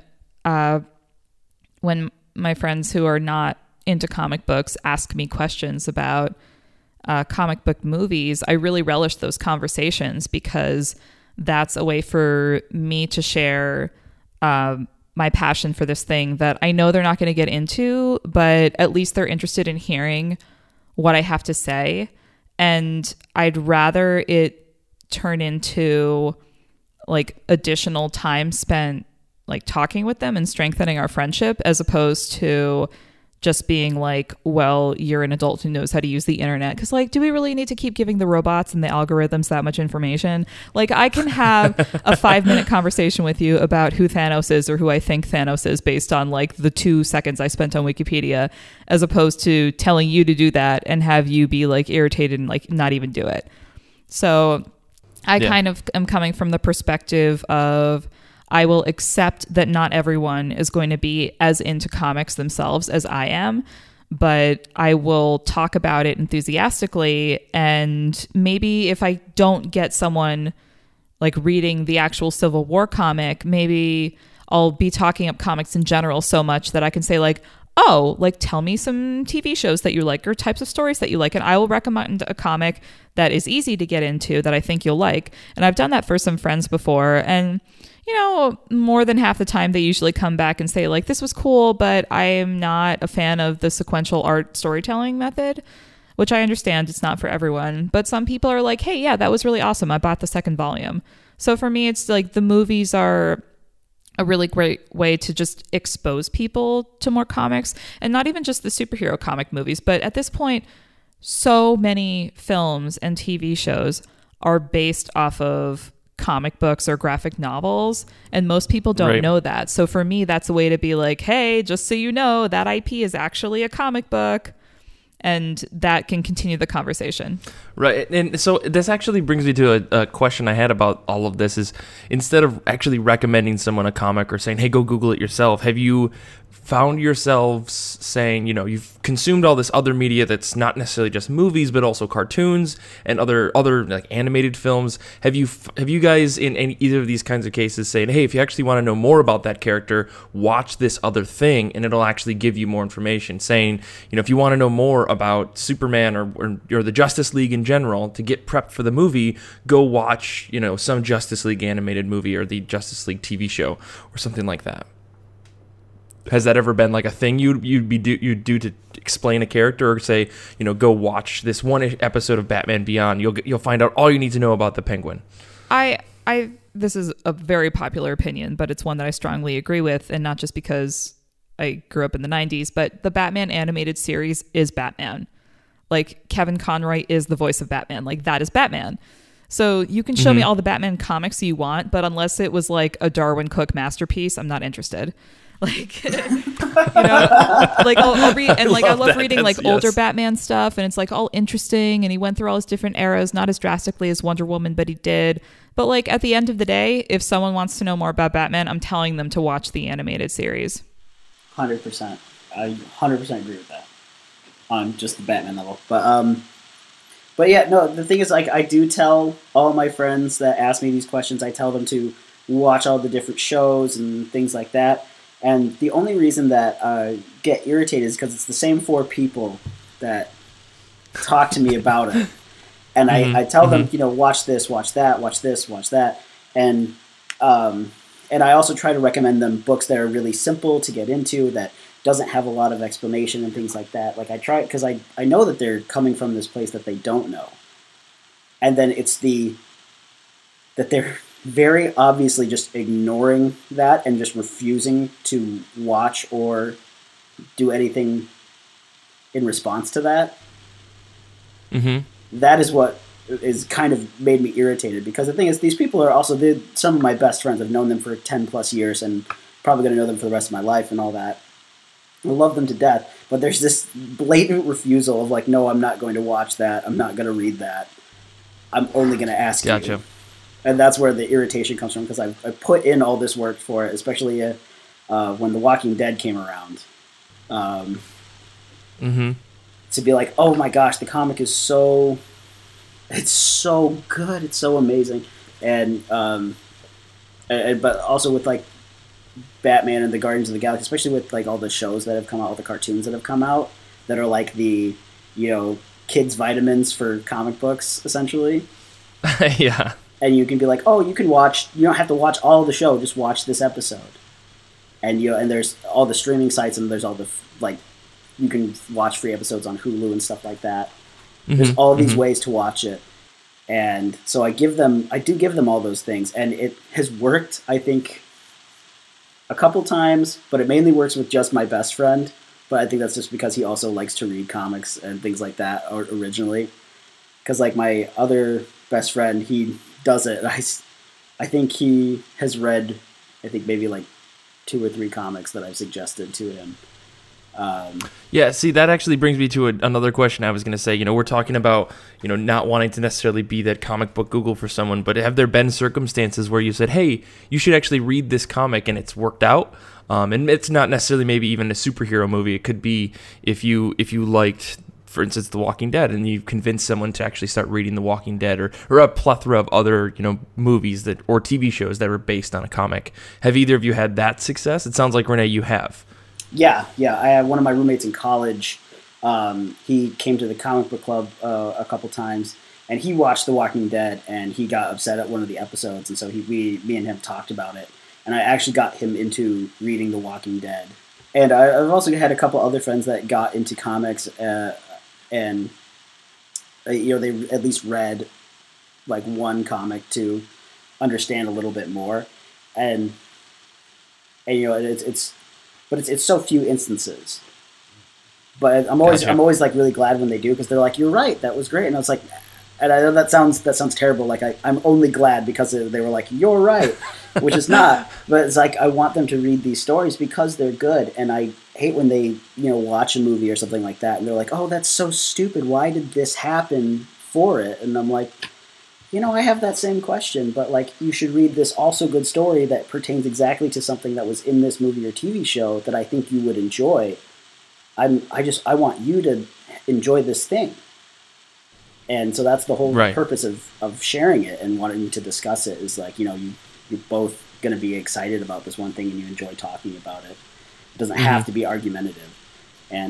my friends who are not into comic books ask me questions about comic book movies, I really relish those conversations because that's a way for me to share my passion for this thing that I know they're not going to get into, but at least they're interested in hearing what I have to say. And I'd rather it turn into like additional time spent like talking with them and strengthening our friendship, as opposed to just being like, well, you're an adult who knows how to use the internet. Because like, do we really need to keep giving the robots and the algorithms that much information? Like, I can have a 5-minute conversation with you about who Thanos is or who I think Thanos is based on like the 2 seconds I spent on Wikipedia, as opposed to telling you to do that and have you be like irritated and like not even do it. So I kind of am coming from the perspective of, I will accept that not everyone is going to be as into comics themselves as I am, but I will talk about it enthusiastically. And maybe if I don't get someone like reading the actual Civil War comic, maybe I'll be talking up comics in general so much that I can say like, oh, like tell me some TV shows that you like or types of stories that you like. And I will recommend a comic that is easy to get into that I think you'll like. And I've done that for some friends before. And you know, more than half the time they usually come back and say like, this was cool, but I am not a fan of the sequential art storytelling method, which I understand it's not for everyone. But some people are like, hey, yeah, that was really awesome. I bought the 2nd volume. So for me, it's like the movies are a really great way to just expose people to more comics, and not even just the superhero comic movies. But at this point, so many films and TV shows are based off of comic books or graphic novels, and most people don't know that. So for me, that's a way to be like, hey, just so you know, that IP is actually a comic book, and that can continue the conversation. Right. And so this actually brings me to a question I had about all of this is, instead of actually recommending someone a comic or saying, hey, go Google it yourself, have you found yourselves saying, you know, you've consumed all this other media that's not necessarily just movies, but also cartoons and other like animated films? Have you guys in either of these kinds of cases saying, hey, if you actually want to know more about that character, watch this other thing and it'll actually give you more information? Saying, you know, if you want to know more about Superman or the Justice League in general to get prepped for the movie, go watch, you know, some Justice League animated movie or the Justice League TV show or something like that. Has that ever been like a thing you'd do to explain a character, or say, you know, go watch this one episode of Batman Beyond? You'll find out all you need to know about the Penguin. This is a very popular opinion, but it's one that I strongly agree with, and not just because I grew up in the 90s, but the Batman animated series is Batman. Like, Kevin Conroy is the voice of Batman. Like, that is Batman. So you can show me all the Batman comics you want, but unless it was like a Darwin Cook masterpiece, I'm not interested. Like, you know, like I'll read, and like I love reading like older Batman stuff, and it's like all interesting, and he went through all his different eras, not as drastically as Wonder Woman, but he did. But like at the end of the day, if someone wants to know more about Batman, I'm telling them to watch the animated series. 100%. I 100% agree with that on just the Batman level. But yeah, no, the thing is, like, I do tell all my friends that ask me these questions, I tell them to watch all the different shows and things like that. And the only reason that I get irritated is because it's the same 4 people that talk to me about it. And I tell them, you know, watch this, watch that, watch this, watch that. And I also try to recommend them books that are really simple to get into, that doesn't have a lot of explanation and things like that. Like, I try, because I know that they're coming from this place that they don't know. And then it's that they're very obviously just ignoring that and just refusing to watch or do anything in response to that. That is what is kind of made me irritated, because the thing is, these people are also some of my best friends. I've known them for 10 plus years and probably going to know them for the rest of my life and all that. I love them to death, but there's this blatant refusal of like, no, I'm not going to watch that. I'm not going to read that. I'm only going to ask you. And that's where the irritation comes from, because I put in all this work for it, especially when The Walking Dead came around. To be like, oh my gosh, the comic is it's so good, it's so amazing. And but also with like Batman and the Guardians of the Galaxy, especially with like all the shows that have come out, all the cartoons that have come out, that are like the, you know, kids' vitamins for comic books, essentially. Yeah. And you can be like, oh, you don't have to watch all the show, just watch this episode. and and there's all the streaming sites, and there's all the like you can watch free episodes on Hulu and stuff like that. There's all these ways to watch it, and so I do give them all those things, and it has worked, I think, a couple times, but it mainly works with just my best friend. But I think that's just because he also likes to read comics and things like that originally. Because like my other best friend, he does it. I think he has read, I think maybe like 2 or 3 comics that I've suggested to him. Yeah, see, that actually brings me to another question I was going to say. We're talking about, not wanting to necessarily be that comic book Google for someone, but have there been circumstances where you said, hey, you should actually read this comic and it's worked out? And it's not necessarily maybe even a superhero movie. It could be if you liked, for instance, The Walking Dead, and you convinced someone to actually start reading The Walking Dead, or a plethora of other, movies or TV shows that were based on a comic. Have either of you had that success? It sounds like, Renee, you have. Yeah. I had one of my roommates in college. He came to the comic book club a couple times, and he watched The Walking Dead, and he got upset at one of the episodes, and so me and him talked about it, and I actually got him into reading The Walking Dead. And I've also had a couple other friends that got into comics, and they at least read like one comic to understand a little bit more, and it's so few instances. But I'm always like really glad when they do, because they're like, you're right, that was great. And I was like, and I know that sounds terrible. Like I'm only glad because they were like, you're right, which is not. But it's like I want them to read these stories because they're good. And I hate when they watch a movie or something like that, and they're like, oh, that's so stupid. Why did this happen for it? And I'm like, I have that same question, but like you should read this also good story that pertains exactly to something that was in this movie or TV show that I think you would enjoy. I want you to enjoy this thing. And so that's the whole purpose of sharing it and wanting to discuss it, is like, you're both going to be excited about this one thing and you enjoy talking about it. It doesn't have to be argumentative. And,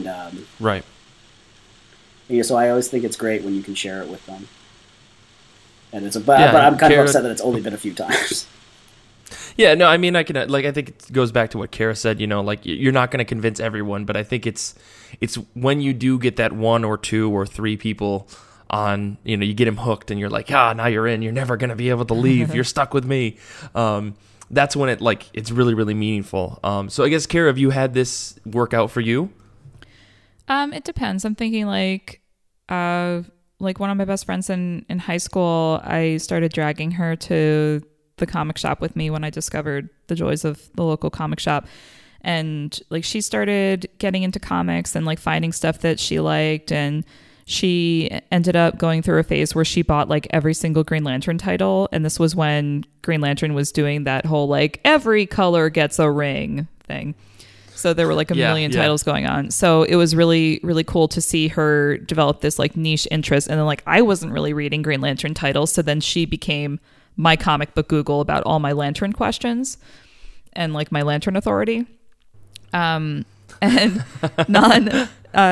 so I always think it's great when you can share it with them. And but I'm kind of upset that it's only been a few times. Yeah, no, I mean, I think it goes back to what Kara said, like you're not going to convince everyone, but I think it's when you do get that 1 or 2 or 3 people on, you get them hooked and you're like, now you're in, you're never going to be able to leave. You're stuck with me. That's when it's really, really meaningful. So I guess, Kara, have you had this work out for you? It depends. I'm thinking like one of my best friends in high school, I started dragging her to the comic shop with me when I discovered the joys of the local comic shop. And like she started getting into comics and like finding stuff that she liked, and she ended up going through a phase where she bought like every single Green Lantern title. And this was when Green Lantern was doing that whole like every color gets a ring thing. So there were like a million titles going on. So it was really, really cool to see her develop this like niche interest. And then like I wasn't really reading Green Lantern titles. So then she became my comic book Google about all my Lantern questions and like my Lantern authority. And non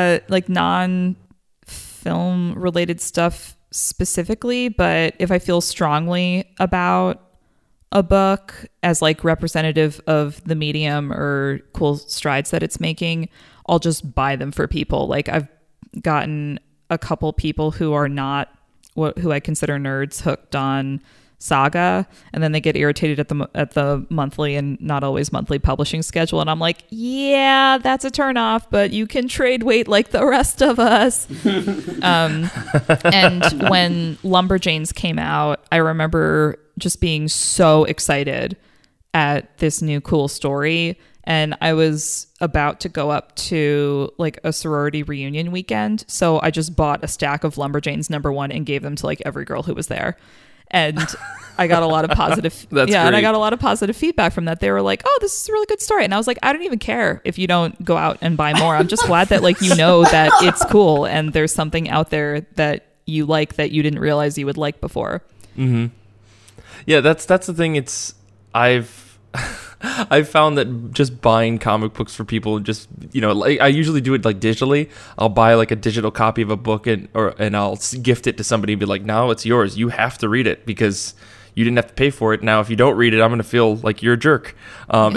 film related stuff specifically, but if I feel strongly about a book as like representative of the medium or cool strides that it's making, I'll just buy them for people. Like I've gotten a couple people who are not who I consider nerds hooked on Saga, and then they get irritated at the monthly and not always monthly publishing schedule, and I'm like, yeah, that's a turnoff, but you can trade weight like the rest of us. And when Lumberjanes came out, I remember just being so excited at this new cool story, and I was about to go up to like a sorority reunion weekend, so I just bought a stack of Lumberjanes #1 and gave them to like every girl who was there. And I got a lot of positive great. And I got a lot of positive feedback from that. They were like, oh, this is a really good story. And I was like, I don't even care if you don't go out and buy more. I'm just glad that like that it's cool and there's something out there that you like that you didn't realize you would like before. Mm-hmm. Yeah, that's the thing. I've found that just buying comic books for people, just like I usually do it like digitally. I'll buy like a digital copy of a book and I'll gift it to somebody and be like, "Now it's yours. You have to read it because you didn't have to pay for it. Now, if you don't read it, I'm going to feel like you're a jerk. And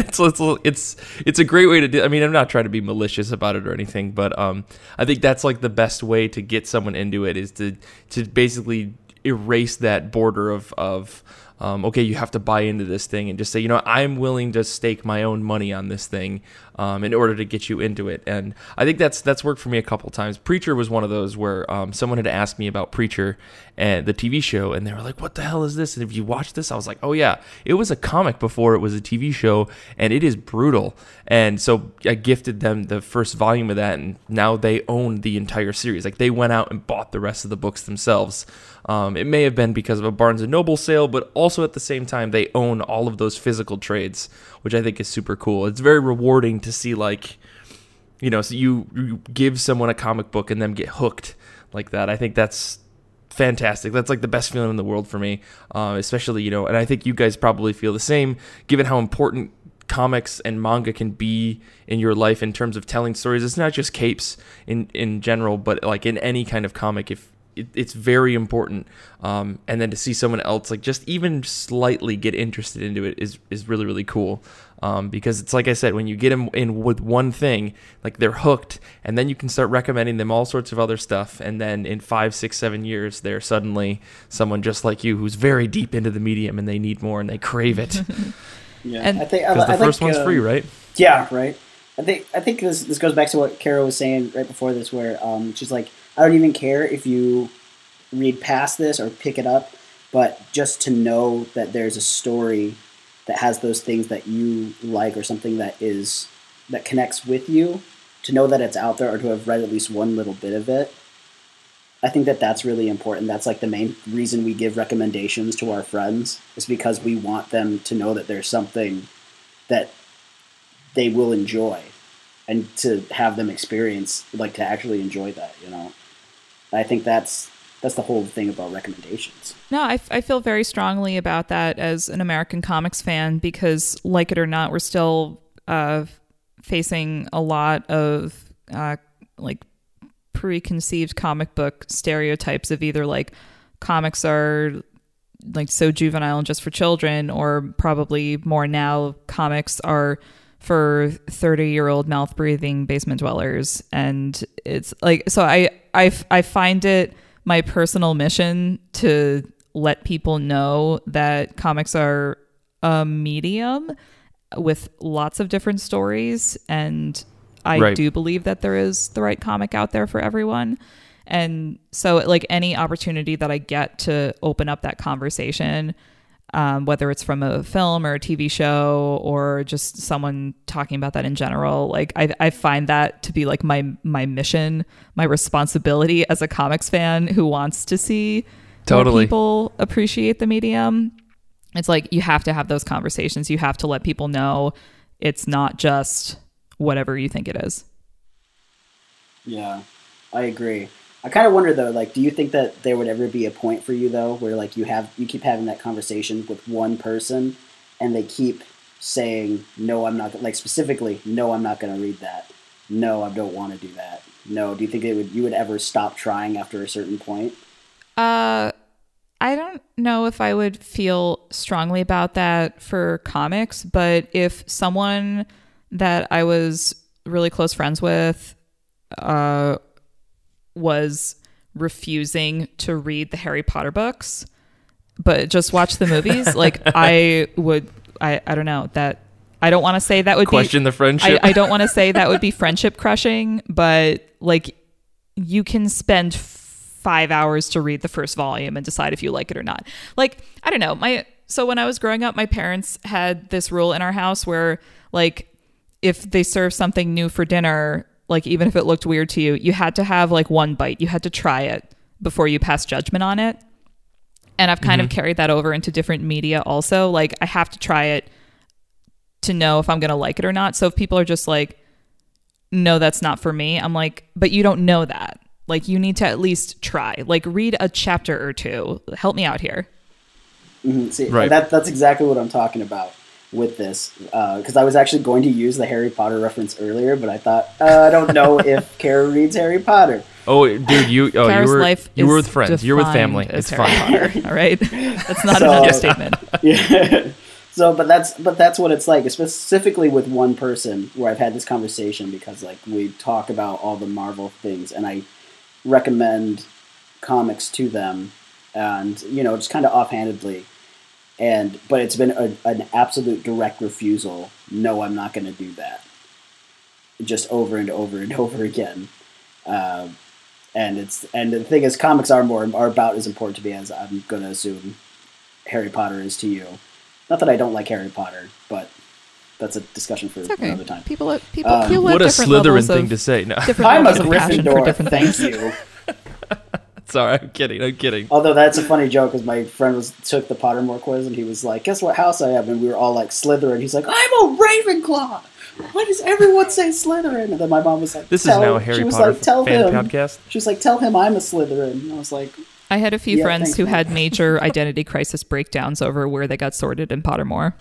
it's a great way to do. I mean, I'm not trying to be malicious about it or anything, but I think that's like the best way to get someone into it is to basically erase that border of okay, you have to buy into this thing, and just say, I'm willing to stake my own money on this thing in order to get you into it. And I think that's worked for me a couple times. Preacher was one of those where someone had asked me about Preacher and the TV show, and they were like, what the hell is this? And if you watch this, I was like, oh yeah, it was a comic before it was a TV show, and it is brutal. And so I gifted them the first volume of that, and now they own the entire series. Like, they went out and bought the rest of the books themselves. It may have been because of a Barnes & Noble sale, but also at the same time, they own all of those physical trades, which I think is super cool. It's very rewarding to see, like, so you give someone a comic book and them get hooked like that. I think that's fantastic. That's like the best feeling in the world for me, especially, and I think you guys probably feel the same, given how important comics and manga can be in your life in terms of telling stories. It's not just capes in general, but like in any kind of comic, it's very important, and then to see someone else like just even slightly get interested into it is really, really cool, because it's like I said, when you get them in with one thing, like they're hooked, and then you can start recommending them all sorts of other stuff, and then in 5, 6, 7 years, they're suddenly someone just like you who's very deep into the medium, and they need more and they crave it. Yeah, and I think because the first one's free, right? Yeah, right. I think this goes back to what Kara was saying right before this, where she's like, I don't even care if you read past this or pick it up, but just to know that there's a story that has those things that you like, or something that connects with you, to know that it's out there, or to have read at least one little bit of it. I think that's really important. That's like the main reason we give recommendations to our friends, is because we want them to know that there's something that they will enjoy, and to have them experience, like, to actually enjoy that, I think that's the whole thing about recommendations. No, I feel very strongly about that as an American comics fan, because, like it or not, we're still facing a lot of like preconceived comic book stereotypes of either like comics are like so juvenile and just for children, or probably more now, comics are for 30-year-old mouth-breathing basement dwellers. And it's like, so I find it my personal mission to let people know that comics are a medium with lots of different stories, and I do believe that there is the right comic out there for everyone. And so, like, any opportunity that I get to open up that conversation, whether it's from a film or a TV show or just someone talking about that in general, like I find that to be like my mission, my responsibility as a comics fan who wants to see more people appreciate the medium. It's like, you have to have those conversations. You have to let people know it's not just whatever you think it is. Yeah, I agree. I kind of wonder though, like, do you think that there would ever be a point for you though, where like you keep having that conversation with one person, and they keep saying, no, I'm not, like, specifically, no, I'm not going to read that. No, I don't want to do that. No, do you think you would ever stop trying after a certain point? I don't know if I would feel strongly about that for comics, but if someone that I was really close friends with was refusing to read the Harry Potter books, but just watch the movies, like, I don't know, that I don't want to say that would question the friendship. I don't want to say that would be friendship crushing, but like, you can spend 5 hours to read the first volume and decide if you like it or not. Like, I don't know. So when I was growing up, my parents had this rule in our house where, like, if they served something new for dinner, like, even if it looked weird to you, you had to have like one bite. You had to try it before you pass judgment on it. And I've kind of carried that over into different media also. Like, I have to try it to know if I'm going to like it or not. So if people are just like, no, that's not for me, I'm like, but you don't know that. Like, you need to at least try. Like, read a chapter or two. Help me out here. Mm-hmm. See, right. That's exactly what I'm talking about. with this because I was actually going to use the Harry Potter reference earlier, but I thought I don't know if Kara reads Harry Potter. Oh, dude, you were life you were is with friends. You're with family. defined It's as Harry fine. Potter, all right? That's not an understatement. Yeah. So, but that's what it's like, specifically with one person where I've had this conversation because like we talk about all the Marvel things, and I recommend comics to them, and just kind of offhandedly, but it's been an absolute direct refusal. No, I'm not going to do that. Just over and over and over again. And the thing is, comics are about as important to me as I'm going to assume Harry Potter is to you. Not that I don't like Harry Potter, but that's a discussion for another time. People have What a different Slytherin levels thing of to say. No. different I'm a levels of passion for Gryffindor. different Thank things. you. Sorry, I'm kidding. Although that's a funny joke, because my friend took the Pottermore quiz, and he was like, "Guess what house I am?" And we were all like, "Slytherin." He's like, "I'm a Ravenclaw." Why does everyone say Slytherin? And then my mom was like, This is now a Harry Potter fan podcast. She was like, "Tell him I'm a Slytherin." And I was like, I had a few Yeah, friends thanks, who Mom. had major identity crisis breakdowns over where they got sorted in Pottermore.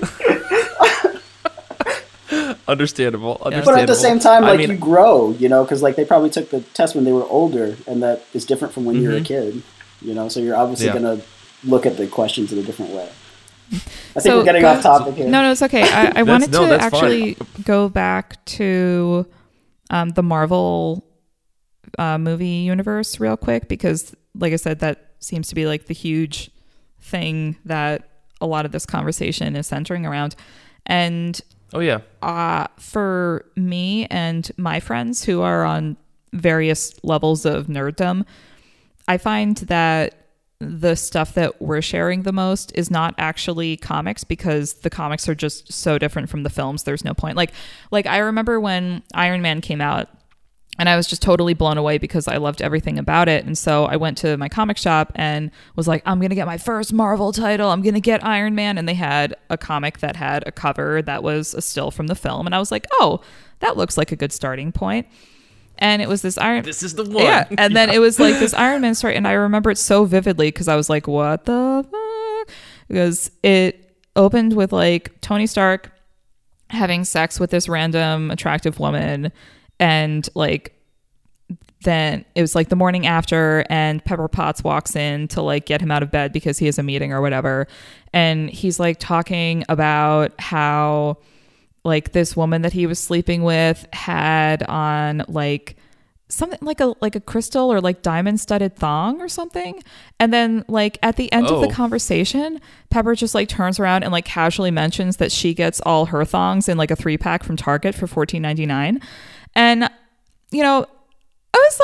Understandable. but at the same time, like, you grow, because like they probably took the test when they were older, and that is different from when you're a kid, so you're obviously going to look at the questions in a different way. I think we're getting off topic here. No, it's okay. I wanted to that's actually fine. go back to the Marvel movie universe real quick, because like I said, that seems to be like the huge thing that a lot of this conversation is centering around. And oh yeah, for me and my friends who are on various levels of nerddom, I find that the stuff that we're sharing the most is not actually comics, because the comics are just so different from the films. There's no point. Like I remember when Iron Man came out, and I was just totally blown away because I loved everything about it. And so I went to my comic shop and was like, I'm going to get my first Marvel title. I'm going to get Iron Man. And they had a comic that had a cover that was a still from the film. And I was like, oh, that looks like a good starting point. And it was this this is the one. Yeah. And then it was like this Iron Man story. And I remember it so vividly because I was like, what the fuck? Because it opened with like Tony Stark having sex with this random attractive woman. And like, then it was like the morning after, and Pepper Potts walks in to like get him out of bed because he has a meeting or whatever. And he's like talking about how like this woman that he was sleeping with had on like something like a crystal or like diamond studded thong or something. And then like at the end of the conversation, Pepper just like turns around and like casually mentions that she gets all her thongs in like a 3-pack from Target for $14.99. And I was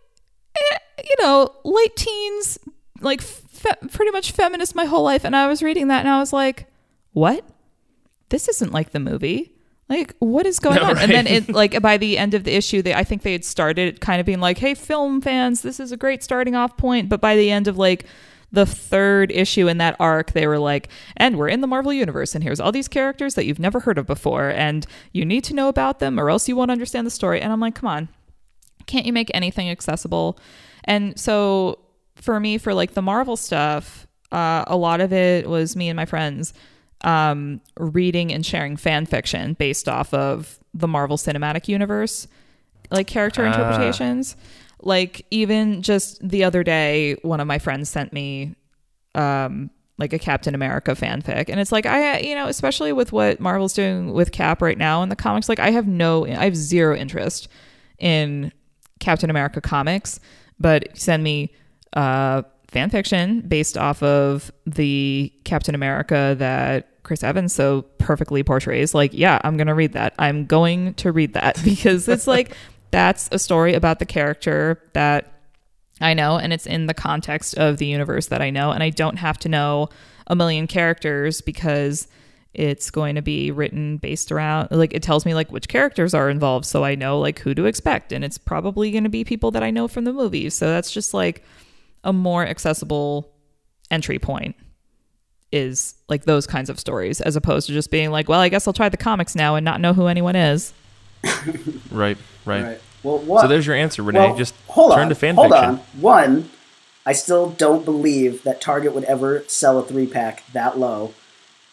like, late teens, like pretty much feminist my whole life. And I was reading that and I was like, what? This isn't like the movie. Like, what is going on? Right. And then it like by the end of the issue, I think they had started kind of being like, hey, film fans, this is a great starting off point. But by the end of like the 3rd issue in that arc, they were like, and we're in the Marvel universe, and here's all these characters that you've never heard of before, and you need to know about them or else you won't understand the story. And I'm like, come on, can't you make anything accessible? And so for me, for like the Marvel stuff, a lot of it was me and my friends reading and sharing fan fiction based off of the Marvel Cinematic Universe, like character interpretations. Like even just the other day, one of my friends sent me like a Captain America fanfic, and it's like especially with what Marvel's doing with Cap right now in the comics, like I have zero interest in Captain America comics, but send me fan fiction based off of the Captain America that Chris Evans so perfectly portrays. Like, yeah, I'm going to read that. I'm going to read that because it's like, that's a story about the character that I know, and it's in the context of the universe that I know, and I don't have to know a million characters because it's going to be written based around, like, it tells me like which characters are involved, so I know like who to expect, and it's probably going to be people that I know from the movies. So that's just like a more accessible entry point, is like those kinds of stories, as opposed to just being like, well, I guess I'll try the comics now and not know who anyone is. Right. Well, what? So there's your answer, Renee. Well, just turn to fan hold fiction. on. One, I still don't believe that Target would ever sell a 3-pack that low.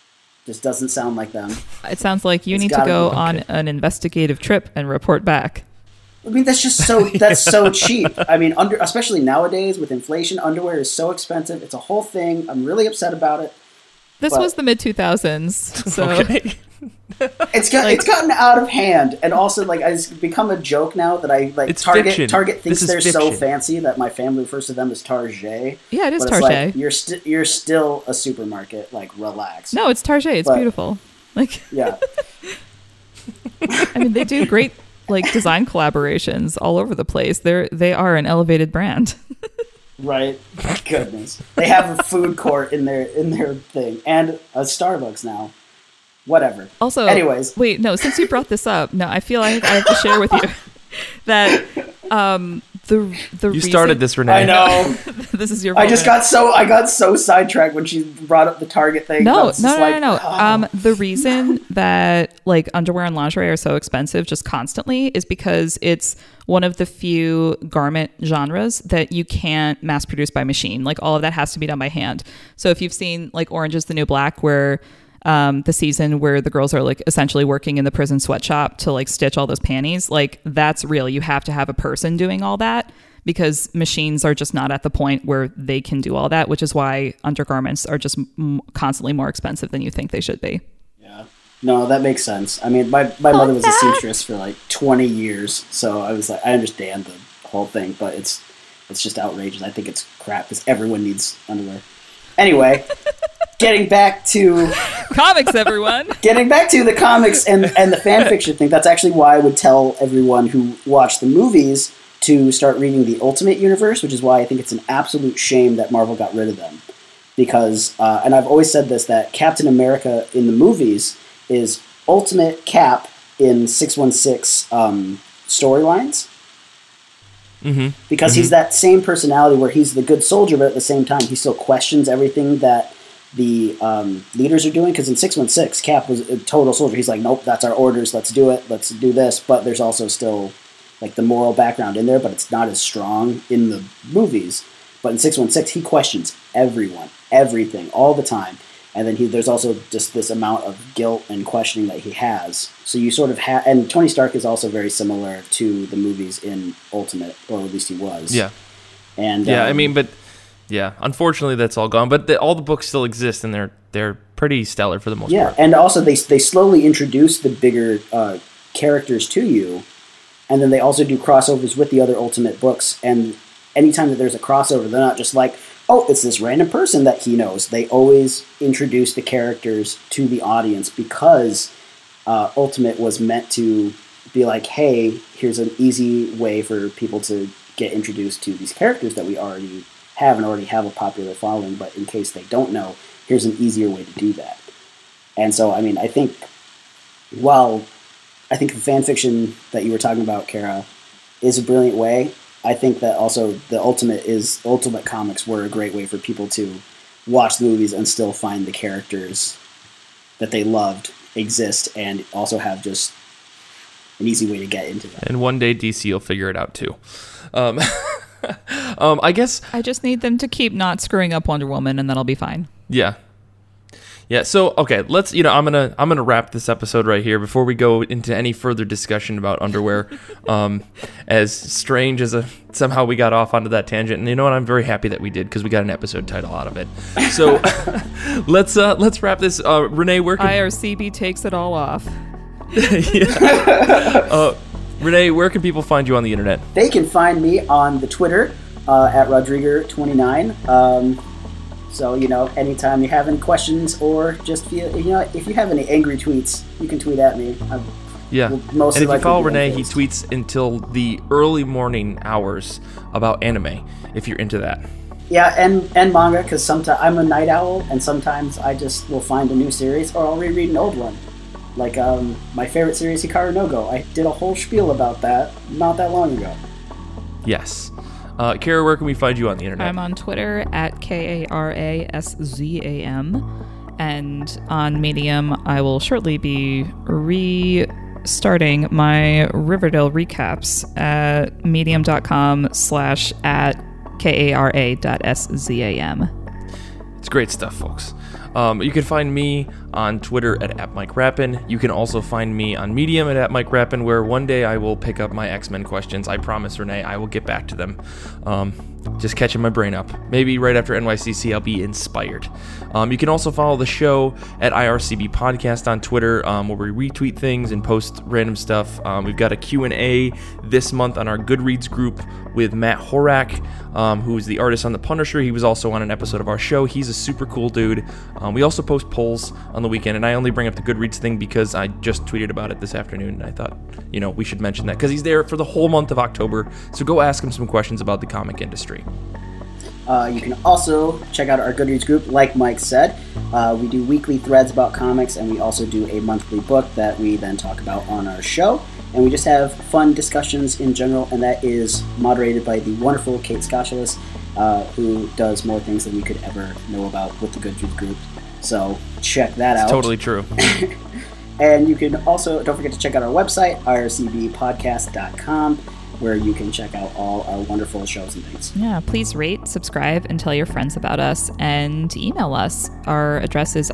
Just doesn't sound like them. It sounds like you It's need to gotta go be. on an investigative trip and report back. I mean, that's so cheap. I mean, especially nowadays with inflation, underwear is so expensive. It's a whole thing. I'm really upset about it. This But- was the mid 2000s, so Okay. It's gotten out of hand, and also like it's become a joke now that I like It's Target. fiction. Target thinks This they're is so fiction. fancy that my family refers to them as Target. yeah, it is But it's Target. like, you're still a supermarket. Like, relax. No, it's Target. It's But- beautiful. Like, Yeah. I mean, they do great like design collaborations all over the place. They are an elevated brand. Right. Goodness. They have a food court in their thing, and a Starbucks now. Whatever. Also, Anyways. wait, no, since you brought this up, no, I feel like I have to share with you that the You started this, Renee. I know. this is your I just moment. got so sidetracked when she brought up the Target thing. I No. was just like, oh. The reason that like underwear and lingerie are so expensive just constantly is because it's one of the few garment genres that you can't mass produce by machine. Like all of that has to be done by hand. So if you've seen like Orange is the New Black, where the season where the girls are like essentially working in the prison sweatshop to like stitch all those panties, like that's real. You have to have a person doing all that because machines are just not at the point where they can do all that, which is why undergarments are just constantly more expensive than you think they should be. Yeah. No, that makes sense. I mean, my mother was a seamstress for like 20 years, so I was like, I understand the whole thing, but it's just outrageous. I think it's crap because everyone needs underwear. Anyway, getting back to Comics, everyone. the comics and the fan fiction thing, that's actually why I would tell everyone who watched the movies to start reading the Ultimate Universe, which is why I think it's an absolute shame that Marvel got rid of them. Because, and I've always said this, that Captain America in the movies is Ultimate Cap in 616 storylines. Mm-hmm. Because he's that same personality where he's the good soldier, but at the same time he still questions everything that the leaders are doing. Because in 616, Cap was a total soldier. He's like, nope, that's our orders. Let's do it. Let's do this. But there's also still like the moral background in there, but it's not as strong in the movies. But in 616, he questions everyone, everything, all the time. And then there's also just this amount of guilt and questioning that he has. So you sort of have, and Tony Stark is also very similar to the movies in Ultimate, or at least he was. Yeah. And Yeah, I mean, but yeah, unfortunately that's all gone. But all the books still exist, and they're pretty stellar for the most yeah, part. and also they slowly introduce the bigger characters to you, and then they also do crossovers with the other Ultimate books. And anytime that there's a crossover, they're not just like, oh, it's this random person that he knows. They always introduce the characters to the audience because Ultimate was meant to be like, hey, here's an easy way for people to get introduced to these characters that we already have and already have a popular following, but in case they don't know, here's an easier way to do that. And so, I mean, I think the fan fiction that you were talking about, Kara, is a brilliant way, I think that also the Ultimate comics were a great way for people to watch the movies and still find the characters that they loved exist and also have just an easy way to get into them. And one day DC will figure it out too. I guess. I just need them to keep not screwing up Wonder Woman, and then I'll be fine. Yeah. Yeah, so okay, let's I'm gonna wrap this episode right here before we go into any further discussion about underwear. As strange as somehow we got off onto that tangent, and you know what, I'm very happy that we did because we got an episode title out of it. So let's wrap this. Renee, where can IRCB takes it all off. Renee, where can people find you on the internet? They can find me on the Twitter at Rodriger29. So, anytime you have any questions or just feel, if you have any angry tweets, you can tweet at me. Yeah. Will And mostly if you likely follow be Renee, he unfazed. tweets until the early morning hours about anime, if you're into that. Yeah, and manga, because sometimes I'm a night owl, and sometimes I just will find a new series, or I'll reread an old one. Like my favorite series, Hikaru no Go. I did a whole spiel about that not that long ago. Yes. Kara, where can we find you on the internet? I'm on Twitter at KARASZAM, and on Medium, I will shortly be restarting my Riverdale recaps at medium.com/@KARA.SZAM. It's great stuff, folks. You can find me on Twitter at @MikeRappin. You can also find me on Medium at @MikeRappin, where one day I will pick up my X-Men questions. I promise, Renee, I will get back to them. Just catching my brain up. Maybe right after NYCC, I'll be inspired. You can also follow the show at IRCB Podcast on Twitter, where we retweet things and post random stuff. We've got a Q&A this month on our Goodreads group with Matt Horak, who is the artist on The Punisher. He was also on an episode of our show. He's a super cool dude. We also post polls on the weekend, and I only bring up the Goodreads thing because I just tweeted about it this afternoon, and I thought, we should mention that because he's there for the whole month of October. So go ask him some questions about the comic industry. You can also check out our Goodreads group, like Mike said. We do weekly threads about comics, and we also do a monthly book that we then talk about on our show. And we just have fun discussions in general, and that is moderated by the wonderful Kate Scotchalis, who does more things than we could ever know about with the Goodreads group. So check that out. Totally true. And you can also, don't forget to check out our website, ircbpodcast.com, where you can check out all our wonderful shows and things. Yeah, please rate, subscribe, and tell your friends about us, and email us. Our address is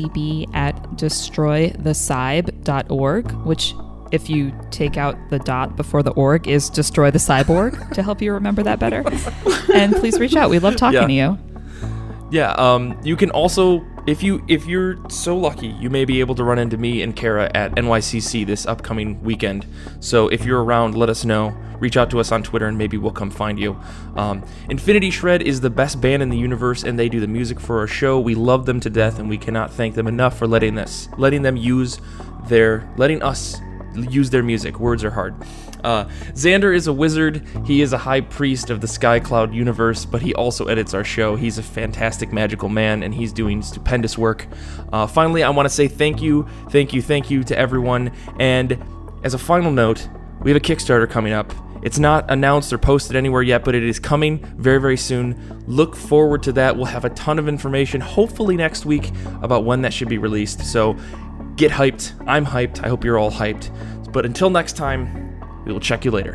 ircb@destroythecybe.org, which, if you take out the dot before the org, is Destroy the Cyborg, to help you remember that better. And please reach out. We love talking to you. Yeah, you can also, if you're so lucky, you may be able to run into me and Kara at NYCC this upcoming weekend. So if you're around, let us know. Reach out to us on Twitter and maybe we'll come find you. Infinity Shred is the best band in the universe, and they do the music for our show. We love them to death, and we cannot thank them enough for letting us use their music. Words are hard. Xander is a wizard. He is a high priest of the Sky Cloud universe, but he also edits our show. He's a fantastic magical man, and he's doing stupendous work. Finally, I want to say thank you to everyone. And as a final note, we have a Kickstarter coming up. It's not announced or posted anywhere yet, but it is coming very, very soon. Look forward to that. We'll have a ton of information, hopefully next week, about when that should be released. So get hyped. I'm hyped. I hope you're all hyped. But until next time, we will check you later.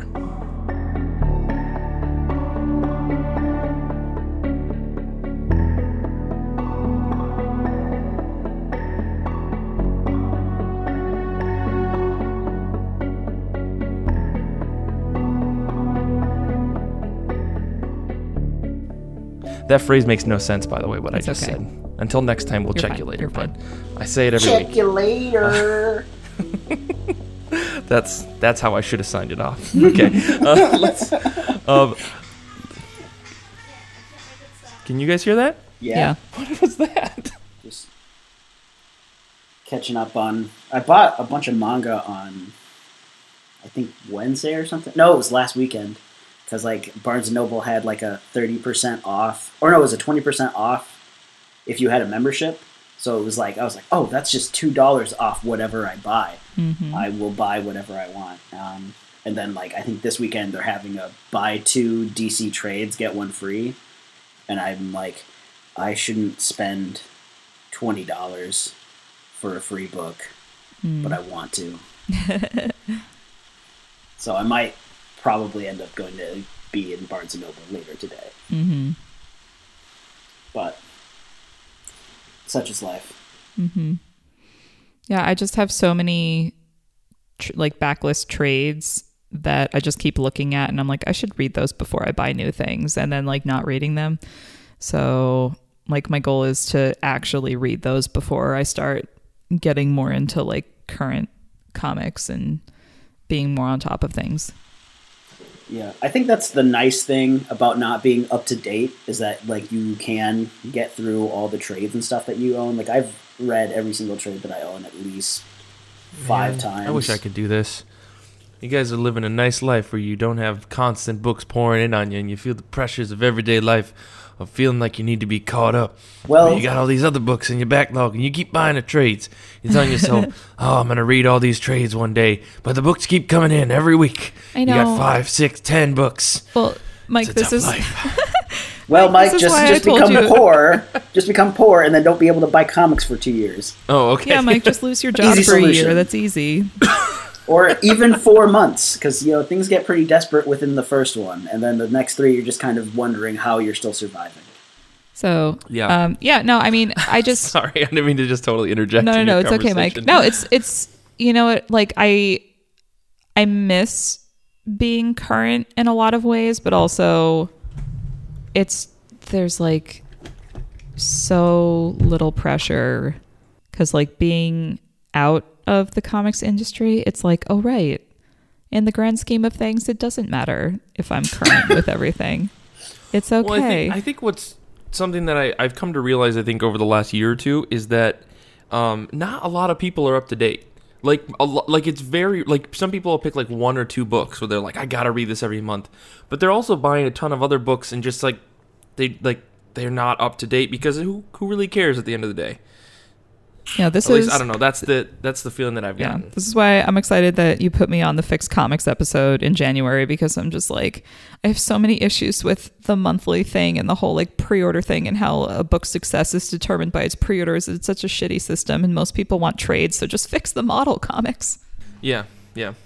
That phrase makes no sense, by the way, what I just said. Until next time, we'll check you later. But I say it every week. Check you later. That's how I should have signed it off. Okay, let's. Can you guys hear that? Yeah. What was that? Just catching up on. I bought a bunch of manga on, I think Wednesday or something. No, it was last weekend, because Barnes & Noble had a 30% off, or no, it was a 20% off if you had a membership. So it was I was like, oh, that's just $2 off whatever I buy. Mm-hmm. I will buy whatever I want. And then I think this weekend they're having a buy 2 DC trades, get one free. And I'm like, I shouldn't spend $20 for a free book, but I want to. So I might probably end up going to be in Barnes & Noble later today. Mm-hmm. But such is life. Mm-hmm. Yeah, I just have so many backlist trades that I just keep looking at, and I'm like, I should read those before I buy new things, and then not reading them. So my goal is to actually read those before I start getting more into current comics and being more on top of things. Yeah, I think that's the nice thing about not being up to date, is that you can get through all the trades and stuff that you own. I've read every single trade that I own at least 5 times. I wish I could do this. You guys are living a nice life where you don't have constant books pouring in on you, and you feel the pressures of everyday life of feeling like you need to be caught up. Well, but you got all these other books in your backlog, and you keep buying the trades. You're telling yourself, oh, I'm going to read all these trades one day, but the books keep coming in every week. I know. You got 5, 6, 10 books. Well, Mike, this is life. Well, Mike, just become poor. Just become poor, and then don't be able to buy comics for 2 years. Oh, okay. Yeah, Mike, just lose your job Easy for solution. a year. That's easy. Or even 4 months, because things get pretty desperate within the first one, and then the next 3 you're just kind of wondering how you're still surviving. So Yeah. no, I mean, I just Sorry, I didn't mean to just totally interject. no, it's okay, Mike. No, it's you know what, like I miss being current in a lot of ways, but also there's like so little pressure because like being out of the comics industry, it's like, oh right, in the grand scheme of things, it doesn't matter if I'm current with everything. It's okay. Well, I think what's something that I've come to realize, I think, over the last year or two is that not a lot of people are up to date. Like it's very, like, some people will pick like one or two books where they're like, I gotta read this every month, but they're also buying a ton of other books and just like they're not up to date because who really cares at the end of the day? Yeah, At least, I don't know. That's the feeling that I've gotten. Yeah, this is why I'm excited that you put me on the Fixed Comics episode in January, because I'm just like, I have so many issues with the monthly thing and the whole like pre-order thing and how a book's success is determined by its pre-orders. It's such a shitty system and most people want trades, so just fix the model, comics. Yeah.